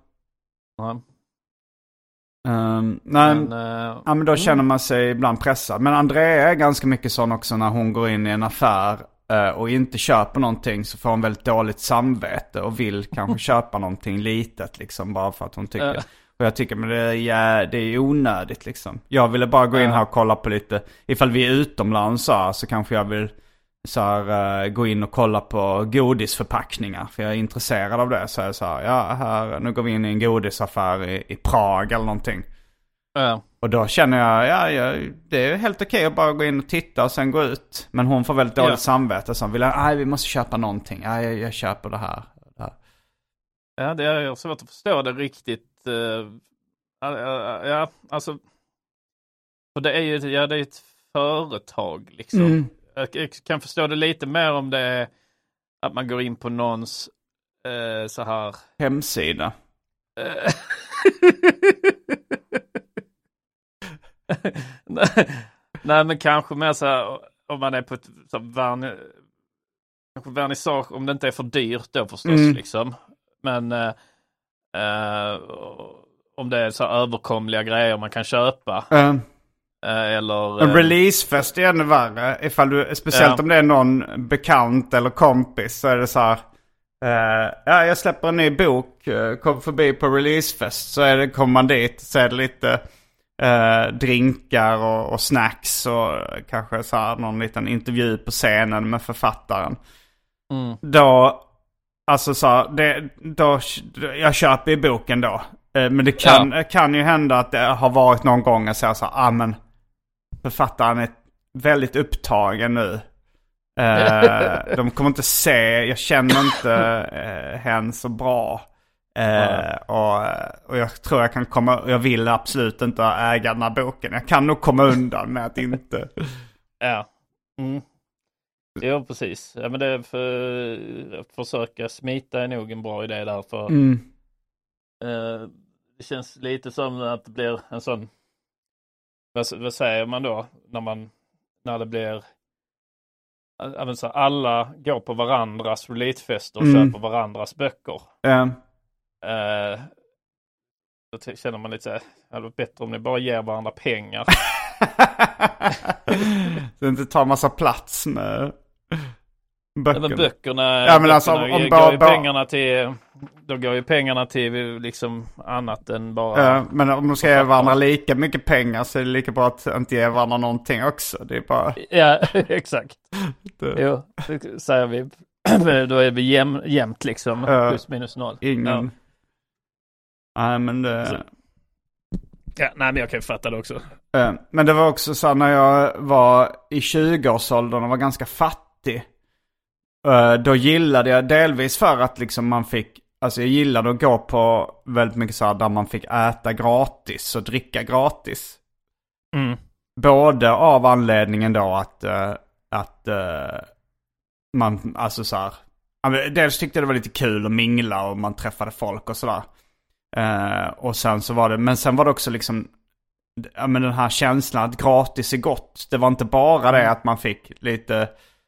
Men då känner man sig ibland pressad. Men Andrea är ganska mycket sån också när hon går in i en affär och inte köper någonting, så får hon väldigt dåligt samvete och vill kanske köpa någonting litet liksom, bara för att hon tycker. Och jag tycker men det är onödigt liksom. Jag ville bara gå in här och kolla på lite, ifall vi är utomlands så kanske jag vill så här, gå in och kolla på godisförpackningar, för jag är intresserad av det. Så jag sa, här, nu går vi in i en godisaffär i Prag eller någonting. Och då känner jag, det är helt okej att bara gå in och titta och sen gå ut. Men hon får väldigt dåligt samvete, så vill vi måste köpa någonting. Jag köper det här. Ja, det är svårt att förstå det riktigt. Alltså, för det är ju det är ett företag liksom. Jag kan förstå det lite mer om det är att man går in på någons så här hemsida. Nej, men kanske mer så här, om man är på ett kanske vernissage, om det inte är för dyrt då förstås liksom. Men om det är så överkomliga grejer man kan köpa. Eller en releasefest är ännu värre. Speciellt om det är någon bekant eller kompis, så är det så här. Jag släpper en ny bok, kom förbi på releasefest, så kommer man dit, så är det lite drinkar och snacks och kanske så här någon liten intervju på scenen med författaren. Då, alltså så här, jag köper i boken då. Men det kan ju hända att det har varit någon gång jag säger så här, men författaren är väldigt upptagen nu. De kommer inte se, jag känner inte henne så bra. Och jag tror jag kan jag vill absolut inte äga den här boken. Jag kan nog komma undan med att inte. Ja, precis. Ja, men det är att försöka smita är nog en bra idé där. För det känns lite som att det blir en sån, vad säger man då när det blir så alla går på varandras releasefester och köper varandras böcker. Då känner man lite så här, det är bättre om ni bara ger varandra pengar. Så inte tar massa plats med böckerna. Men böckerna, då går ju pengarna till liksom annat än bara. Men om de ska ge varandra lika mycket pengar så är det lika bra att inte ge varandra någonting också. Det är bara. Ja, exakt. Jo, det säger vi. Då är vi jämnt liksom, plus minus noll. Ingen. Nej, men det. Ja, nej, men jag kan ju fatta det också. Men det var också så när jag var i 20-årsåldern och var ganska fattig. Då gillade jag delvis för att liksom man fick, alltså jag gillade att gå på väldigt mycket så här där man fick äta gratis och dricka gratis. Både av anledningen då att man, alltså så här, dels tyckte jag det var lite kul att mingla och man träffade folk och sådär. Och sen så var det, men sen var det också liksom, men den här känslan att gratis är gott. Det var inte bara det att man fick lite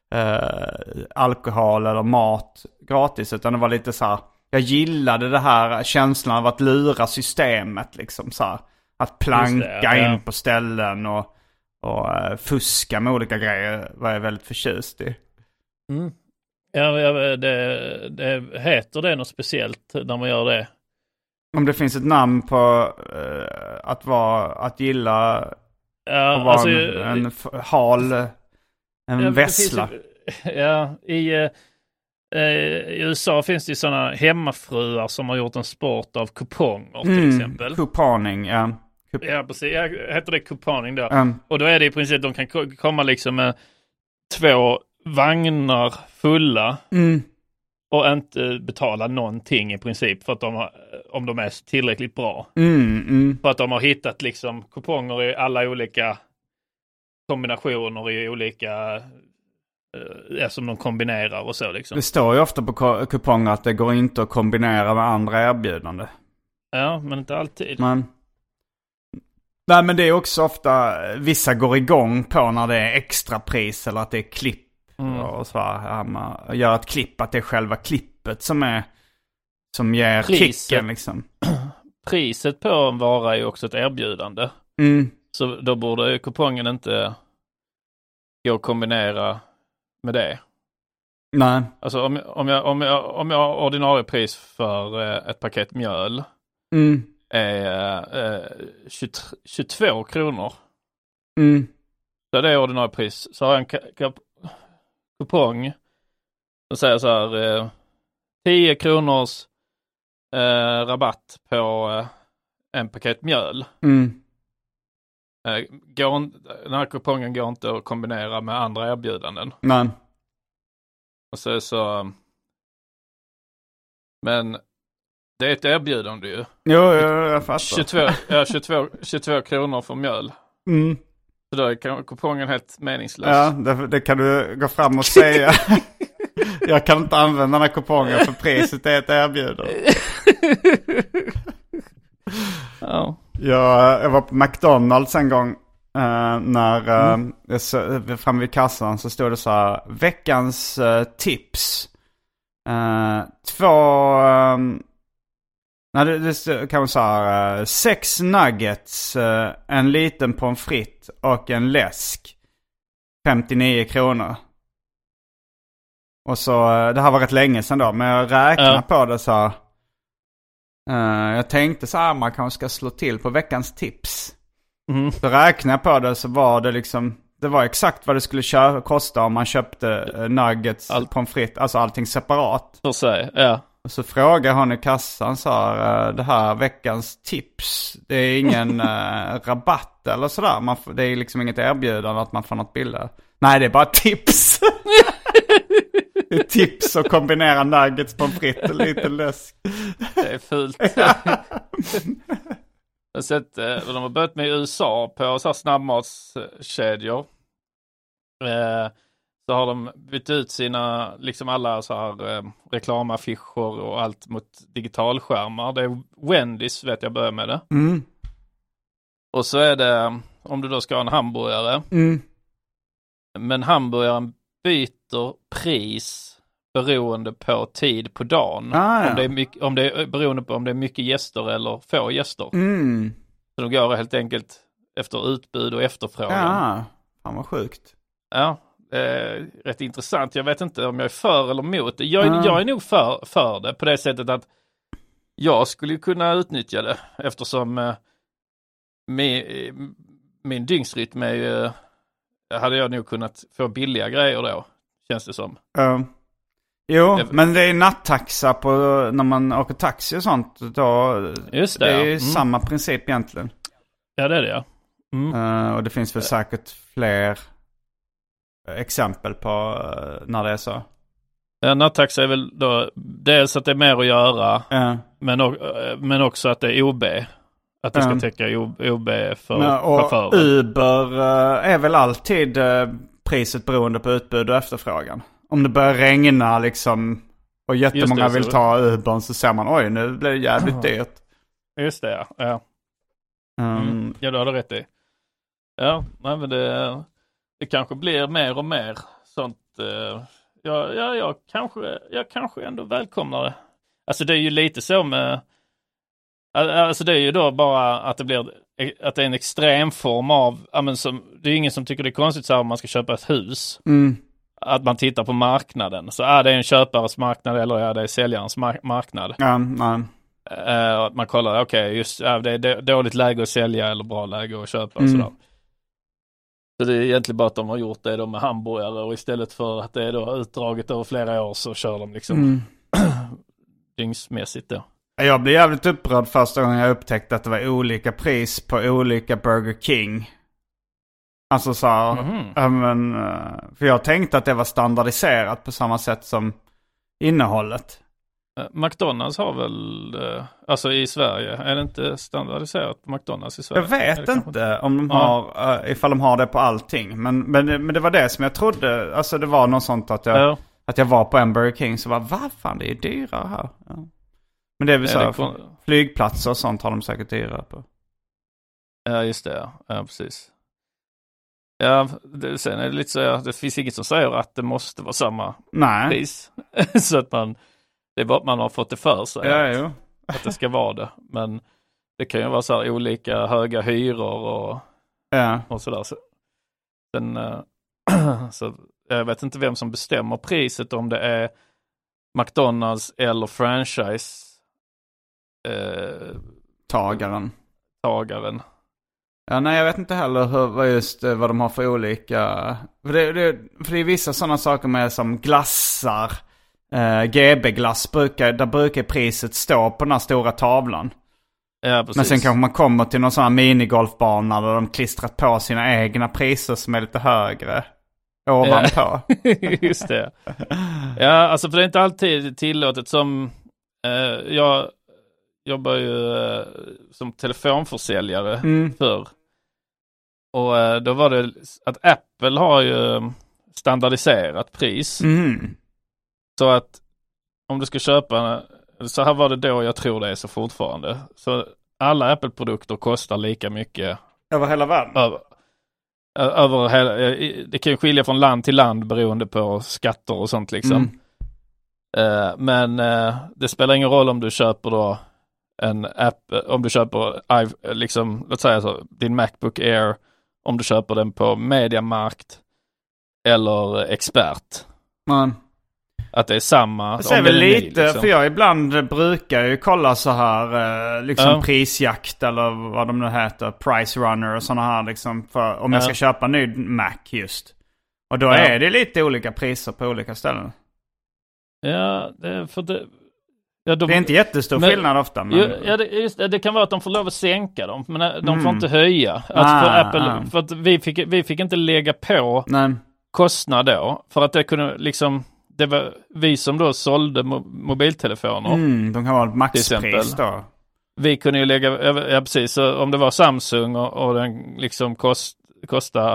alkohol eller mat gratis, utan det var lite så här, jag gillade det här känslan av att lura systemet liksom så här, att planka in på ställen och fuska med olika grejer var jag väldigt förtjust i. Ja, det heter det något speciellt när man gör det? Om det finns ett namn på att gilla att vara en hal, en vessla. I USA finns det ju sådana hemmafruar som har gjort en sport av kuponger till exempel. Couponing, ja. Ja, precis. Heter det couponing då? Och då är det i princip, de kan komma liksom med 2 vagnar fulla och inte betala någonting i princip för att om de är tillräckligt bra. För att de har hittat liksom kuponger i alla olika kombinationer i olika som de kombinerar och så liksom. Det står ju ofta på kuponger att det går inte att kombinera med andra erbjudanden. Ja, men inte alltid. Nej, men det är också ofta vissa går igång på när det är extra pris eller att det är klipp och så här, man gör ett klipp att det är själva klippet som ger kicken liksom. Priset på en vara är ju också ett erbjudande. Så då borde kupongen inte gå att kombinera med det. Nej. Alltså om jag har ordinarie pris för ett paket mjöl är 22 kronor. Så det är ordinarie pris. Så har jag en kupong som säger så här 10 kronors rabatt på en paket mjöl. Den här kupongen går inte att kombinera med andra erbjudanden. Nej. Och så men det är ett erbjudande ju. Jo, jag fattar. 22 kronor för mjöl. Så då är kupongen helt meningslös. Ja, det kan du gå fram och säga. Jag kan inte använda den här kupongen för priset är ett erbjudande. Ja. Jag var på McDonald's en gång när framme vid kassan så stod det så här: veckans tips. Det kan man säga 6 nuggets, en liten pommes frites och en läsk. 59 kronor. Och så, det här var rätt länge sedan då, men jag räknade på det så här. Jag tänkte så här, man kanske ska slå till på veckans tips. Så räknade jag på det, så var det liksom, det var exakt vad det skulle kosta om man köpte nuggets, pommes frites, alltså allting separat. För sig, ja. Och så frågade hon i kassan så här, det här veckans tips, det är ingen rabatt eller sådär. Det är liksom inget erbjudande att man får något billigare. Nej, det är bara tips. Det är tips att kombinera nuggets, pommes frites och lite läsk. Det är fult. Jag har sett, de har börjat med i USA på så här snabbmatskedjor. Så har de bytt ut sina, liksom alla så här reklamaffischer och allt mot digitalskärmar. Det är Wendy's, vet jag, börjar med det. Och så är det, om du då ska ha en hamburgare. Men hamburgaren byter pris beroende på tid på dagen. Beroende på om det är mycket gäster eller få gäster. Så de går helt enkelt efter utbud och efterfrågan. Ja, fan vad sjukt. Ja, rätt intressant. Jag vet inte om jag är för eller emot. Jag är nog för det på det sättet att jag skulle kunna utnyttja det, eftersom min dygnsrytm är ju, hade jag nog kunnat få billiga grejer då, känns det som. Jo, men det är nattaxa på när man åker taxi och sånt. Då, just det, det är ju samma princip egentligen. Ja, det är det, ja. Och det finns väl säkert fler exempel på när det är så. Nattaxa är väl då dels att det är mer att göra, men också att det är OB. Att det ska täcka OB för chauffören. Uber är väl alltid priset beroende på utbud och efterfrågan. Om det börjar regna liksom och jättemånga vill ta Ubern, så ser man, oj, nu blir det jävligt dyrt. Just det, ja. Ja, du har det rätt i. Ja, nej, men det kanske blir mer och mer sånt. Jag kanske ändå välkomnar det. Alltså det är ju lite så med, alltså det är ju då bara att det är en extrem form av, det är ingen som tycker det är konstigt så här om man ska köpa ett hus. Att man tittar på marknaden. Så är det en köpares marknad eller är det säljarens marknad? Att man kollar, okej, det är dåligt läge att sälja eller bra läge att köpa. Sådär. Så det är egentligen bara att de har gjort det då med hamburgare, och istället för att det är då utdraget över flera år så kör de liksom dygnsmässigt då. Jag blev jävligt upprörd första gången jag upptäckte att det var olika pris på olika Burger King. Alltså så här, för jag tänkte att det var standardiserat på samma sätt som innehållet. McDonalds har väl, alltså i Sverige, är det inte standardiserat på McDonalds i Sverige? Jag vet inte om de har, ifall de har det på allting. Men det var det som jag trodde, alltså det var något sånt att jag var på en Burger King så var, vad fan, det är dyrare här. Ja. Men det är väl så här, flygplatser och sånt har de säkert dyrare på. Ja, just det, ja precis. Ja, sen är det lite så, det finns inget som säger att det måste vara samma pris. Så att det är bara att man har fått det för sig att det ska vara det. Men det kan ju vara så här olika höga hyror och sådär. Så jag vet inte vem som bestämmer priset, om det är McDonalds eller franchise tagaren. Ja, nej, jag vet inte heller vad de har för olika. För det är vissa sådana saker med som glassar. GB-glass brukar priset stå på den här stora tavlan. Ja, precis. Men sen kanske man kommer till någon sån här minigolfbana där de klistrat på sina egna priser som är lite högre ovanpå. Just det. Ja, alltså för det är inte alltid tillåtet. Som jag jobbar ju som telefonförsäljare förr. Och då var det att Apple har ju standardiserat pris. Så att om du ska köpa, så här var det då, jag tror det är så fortfarande. Så alla Apple-produkter kostar lika mycket. Över hela världen? över hela, det kan ju skilja från land till land beroende på skatter och sånt liksom. Men det spelar ingen roll om du köper då en app, om du köper liksom, låt säga så, din Macbook Air, om du köper den på Mediamarkt eller Expert. Att det är samma. Det är väl lite, liksom. För jag ibland brukar ju kolla så här liksom prisjakt eller vad de nu heter, Price Runner och sådana här liksom, för om jag ska köpa en ny Mac just. Och då är det lite olika priser på olika ställen. Ja, det är inte jättestor skillnad ofta. Men... det kan vara att de får lov att sänka dem, men de får inte höja. Alltså för Apple, för att vi fick inte lägga på kostnad då, för att det kunde liksom, det var vi som då sålde mobiltelefoner. De kan vara ett maxpris då. Vi kunde ju lägga, precis, så om det var Samsung och den liksom kostar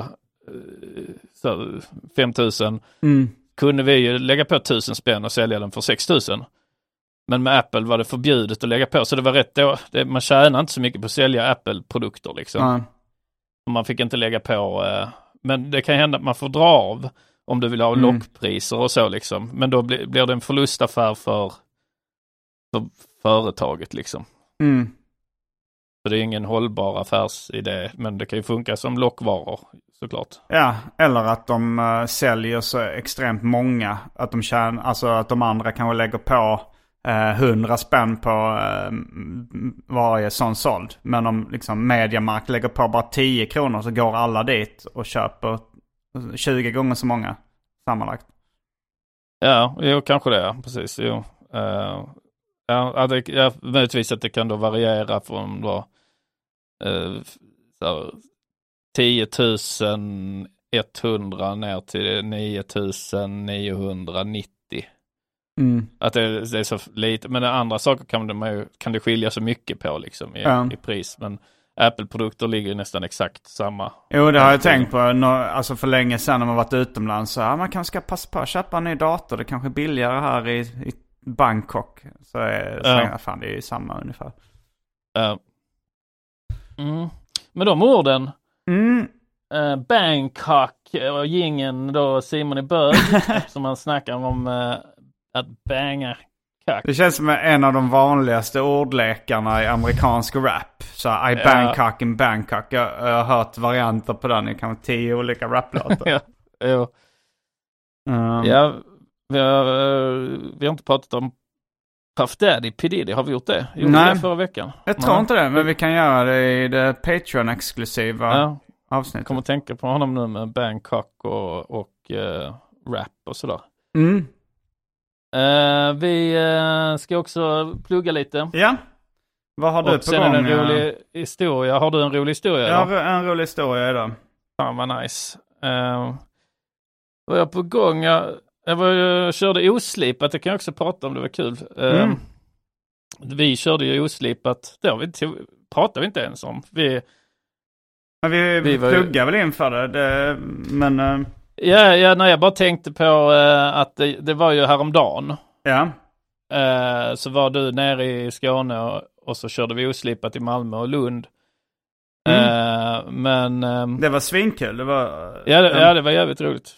5 000 kunde vi ju lägga på 1 000 spänn och sälja den för 6 000. Men med Apple var det förbjudet att lägga på, så det var rätt då, man tjänar inte så mycket på att sälja Apple-produkter liksom. Man fick inte lägga på, men det kan hända att man får dra av om du vill ha lockpriser och så liksom. Men då blir det en förlustaffär för företaget liksom. Så det är ingen hållbar affärsidé, men det kan ju funka som lockvaror såklart. Ja, eller att de säljer så extremt många att de tjänar, alltså att de andra kanske lägger på 100 spänn på varje sån såld. Men om liksom Mediamarkt lägger på bara 10 kronor så går alla dit och köper 20 gånger så många sammanlagt. Ja, kanske det, precis. Möjligtvis att det kan då variera från då 10 100 ner till 9 990. Att det är så lite, men andra saker kan det skilja så mycket på liksom i pris, men Apple-produkter ligger nästan exakt samma. Jo, det har jag tänkt på alltså för länge sedan när man varit utomlands, så man kanske ska passa på att köpa en ny dator, det kanske är billigare här i Bangkok, så fan, det är ju samma ungefär. Med de orden Bangkok och gingen då Simon i Bög som man snackar om att banga kack. Det känns som en av de vanligaste ordlekarna i amerikansk rap. Så I Bangkok in Bangkok. Jag har hört varianter på den i kanske 10 olika raplåtar. Vi har inte pratat om Puff Daddy, P. Diddy. Har vi gjort det? Nej, förra veckan. Jag tror inte det, men vi kan göra det i det Patreon-exklusiva avsnittet. Kommer tänka på honom nu med Bangkok och rap och sådär. Vi ska också plugga lite. Ja. Vad har du på sen gång? En rolig historia. Har du en rolig historia? Jag har en rolig historia idag. Fan vad nice. Var jag på gång? Jag körde oslipat. Det kan jag också prata om, det var kul. Vi körde ju oslipat. Det pratade vi inte ens om. Vi pluggar väl inför det. Men... Ja, när jag bara tänkte på att det var ju häromdagen. Ja. Så var du nere i Skåne och så körde vi oslipat i Malmö och Lund. Men... det var svinkul. Det var... det var jävligt roligt.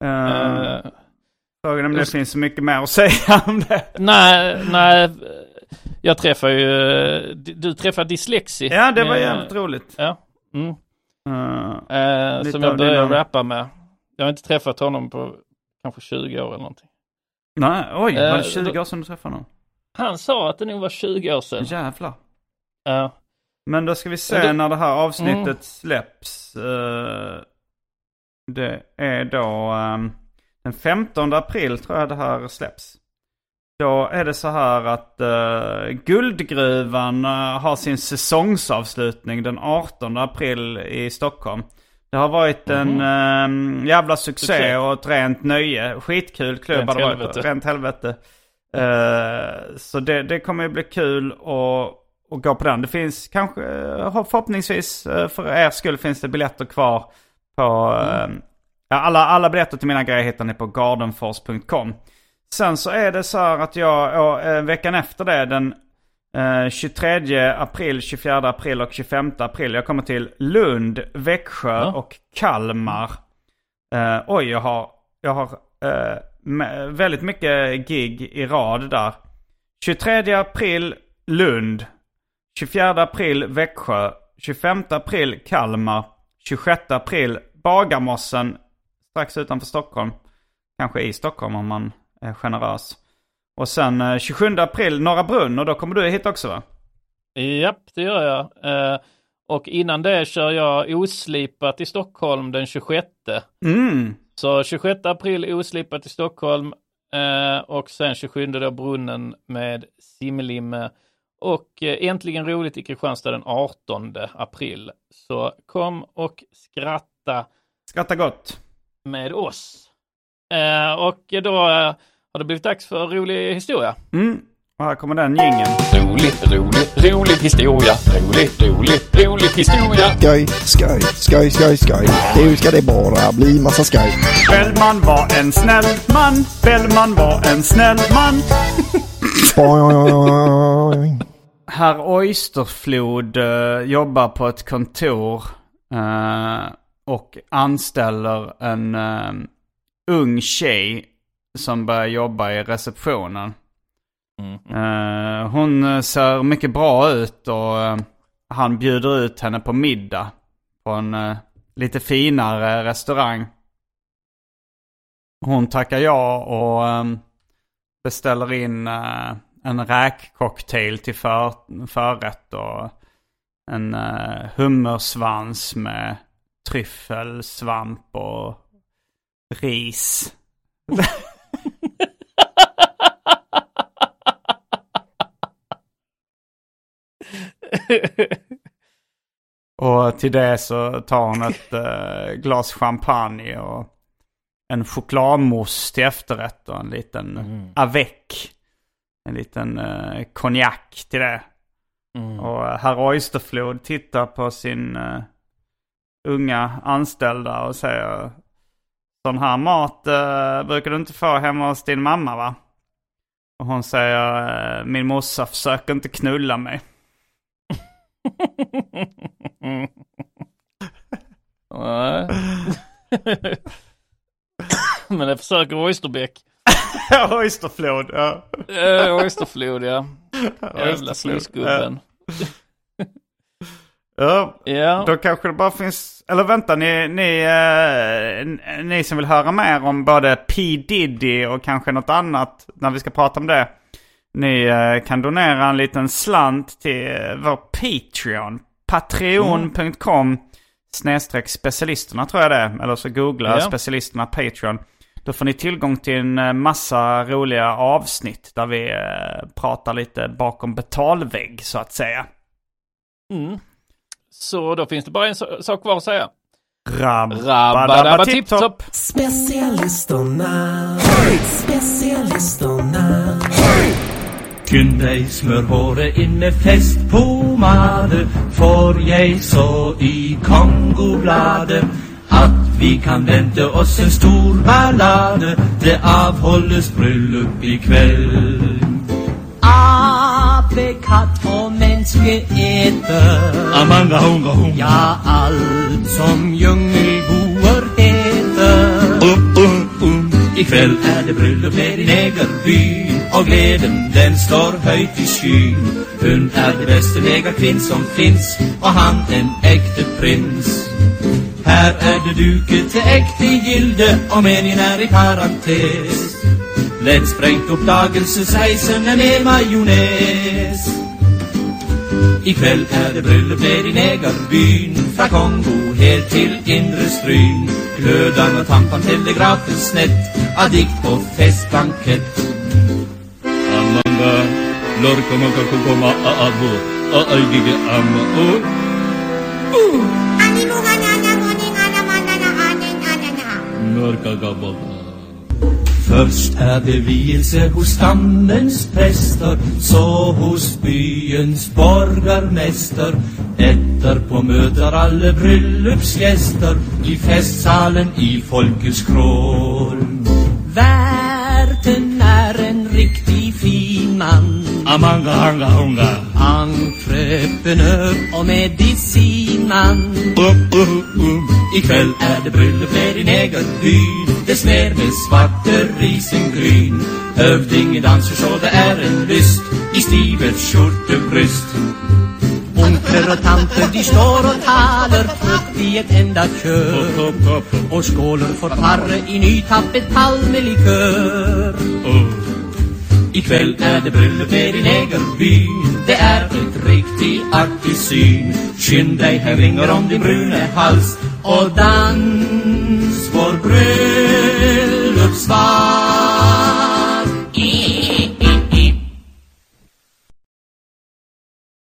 Frågan om det finns så mycket mer att säga om det. Nej. Jag träffade ju... Du träffade dyslexi. Ja, det var jävligt roligt. Ja. Som jag började rappa med. Jag har inte träffat honom på kanske 20 år eller någonting. Nej, oj, var det 20 år sedan du träffade honom? Han sa att det nog var 20 år sedan. Jävlar. Ja. Men då ska vi se när det här avsnittet släpps. Det är då den 15 april tror jag det här släpps. Då är det så här att Guldgruvan har sin säsongsavslutning den 18 april i Stockholm. Det har varit en jävla succé och ett rent nöje. Skitkul klubb har det varit. Rent helvete. Så det kommer ju bli kul att gå på den. Det finns kanske, förhoppningsvis för er skull finns det biljetter kvar på... alla biljetter till mina grejer hittar ni på gardenfors.com. Sen så är det så här att jag veckan efter det, den 23 april, 24 april och 25 april. Jag kommer till Lund, Växjö och Kalmar. Jag har väldigt mycket gig i rad där. 23 april Lund, 24 april Växjö, 25 april Kalmar, 26 april Bagarmossen strax utanför Stockholm. Kanske i Stockholm om man är generös. Och sen 27 april Norra Brunn, och då kommer du hit också, va? Japp, det gör jag. Och innan det kör jag Oslipat i Stockholm den 26. Så 26 april Oslipat i Stockholm. Och sen 27 då Brunnen med Simlimme. Och Äntligen roligt i Kristianstad den 18 april. Så kom och skratta. Skratta gott. Med oss. Och då har det blivit dags för rolig historia. Och här kommer den jingeln. Rolig historia. Rolig historia. Skoj. Nu ska det bara bli massa skoj. Bellman var en snäll man. Bellman var en snäll man. Herr Oysterflod jobbar på ett kontor och anställer en ung tjej som börjar jobba i receptionen. Hon ser mycket bra ut och han bjuder ut henne på middag på en lite finare restaurang. Hon tackar ja och beställer in en räkcocktail till förrätt och en hummersvans med tryffel, svamp och ris. Och till det så tar hon ett glas champagne och en chokladmousse till efterrätt och en liten avec. En liten konjak till det. Och herr Oysterflod tittar på sin unga anställda och säger: sån här mat brukar du inte få hemma hos din mamma, va? Och hon säger: min morsa försöker inte knulla mig. Men det försöker Oysterbäck. Oysterflod, ja. Oysterflod, ja. Jävla slusgubben. Ja, då kanske det bara finns... Eller vänta, ni som vill höra mer om både P. Diddy och kanske något annat när vi ska prata om det. Ni kan donera en liten slant till vår Patreon. Patreon.com/specialisterna tror jag det är. Eller så googla specialisterna Patreon. Då får ni tillgång till en massa roliga avsnitt där vi pratar lite bakom betalvägg så att säga. Så då finns det bara en sak kvar att säga. Rabba tipp-topp. Specialisterna. Skynd dig, smør håret inn med festpomade, får jeg så i Kongobladet at vi kan vente oss en stor ballade. Det avholdes bryllup i kveld. Ape, katt og menneske eter Amanga, hunga, hunga. Ja, alt som jungelboer heter. I kveld det bryllup ned i Negerby, og gleden den står høyt i sky. Hun det beste negerkvinn som finns, og han en ekte prins. Her det duket til ekte gilde, og meningen i parentes. Lett sprengt oppdagelseseisen med majones. I kveld det bryllup ned i Negerbyn, fra Kongo helt til Indre Stryn. Glødan og tampan telegrafens nett, av dikt og festbankett. Amanga, lorka maka kokoma abo, aigige amma og Animunga nana moninga namana aning anana. Norka gababa. Først det vielse hos stammens prester, så hos byens borgermester. Etterpå møter alle bryllupsgjester i festsalen i folkets krål. Verten en riktig fin mann, Amanga, hanga, hunga. Entreprenör och medicinman. Ikväll är det bröllop med din egen byn. Det snär med svarte risengryn. Hövdingen danser så det är en lyst. I stivet skjortebröst. Onkler och tanter de står och talar trött i ett enda kör. Och skålar för parre i nytappet palmelikör. Ikväll är det bröllop med din egen by. Det är ett riktigt artig syn. Skynd dig, här ringer om din brune hals. Och dans vår bröllopsvals.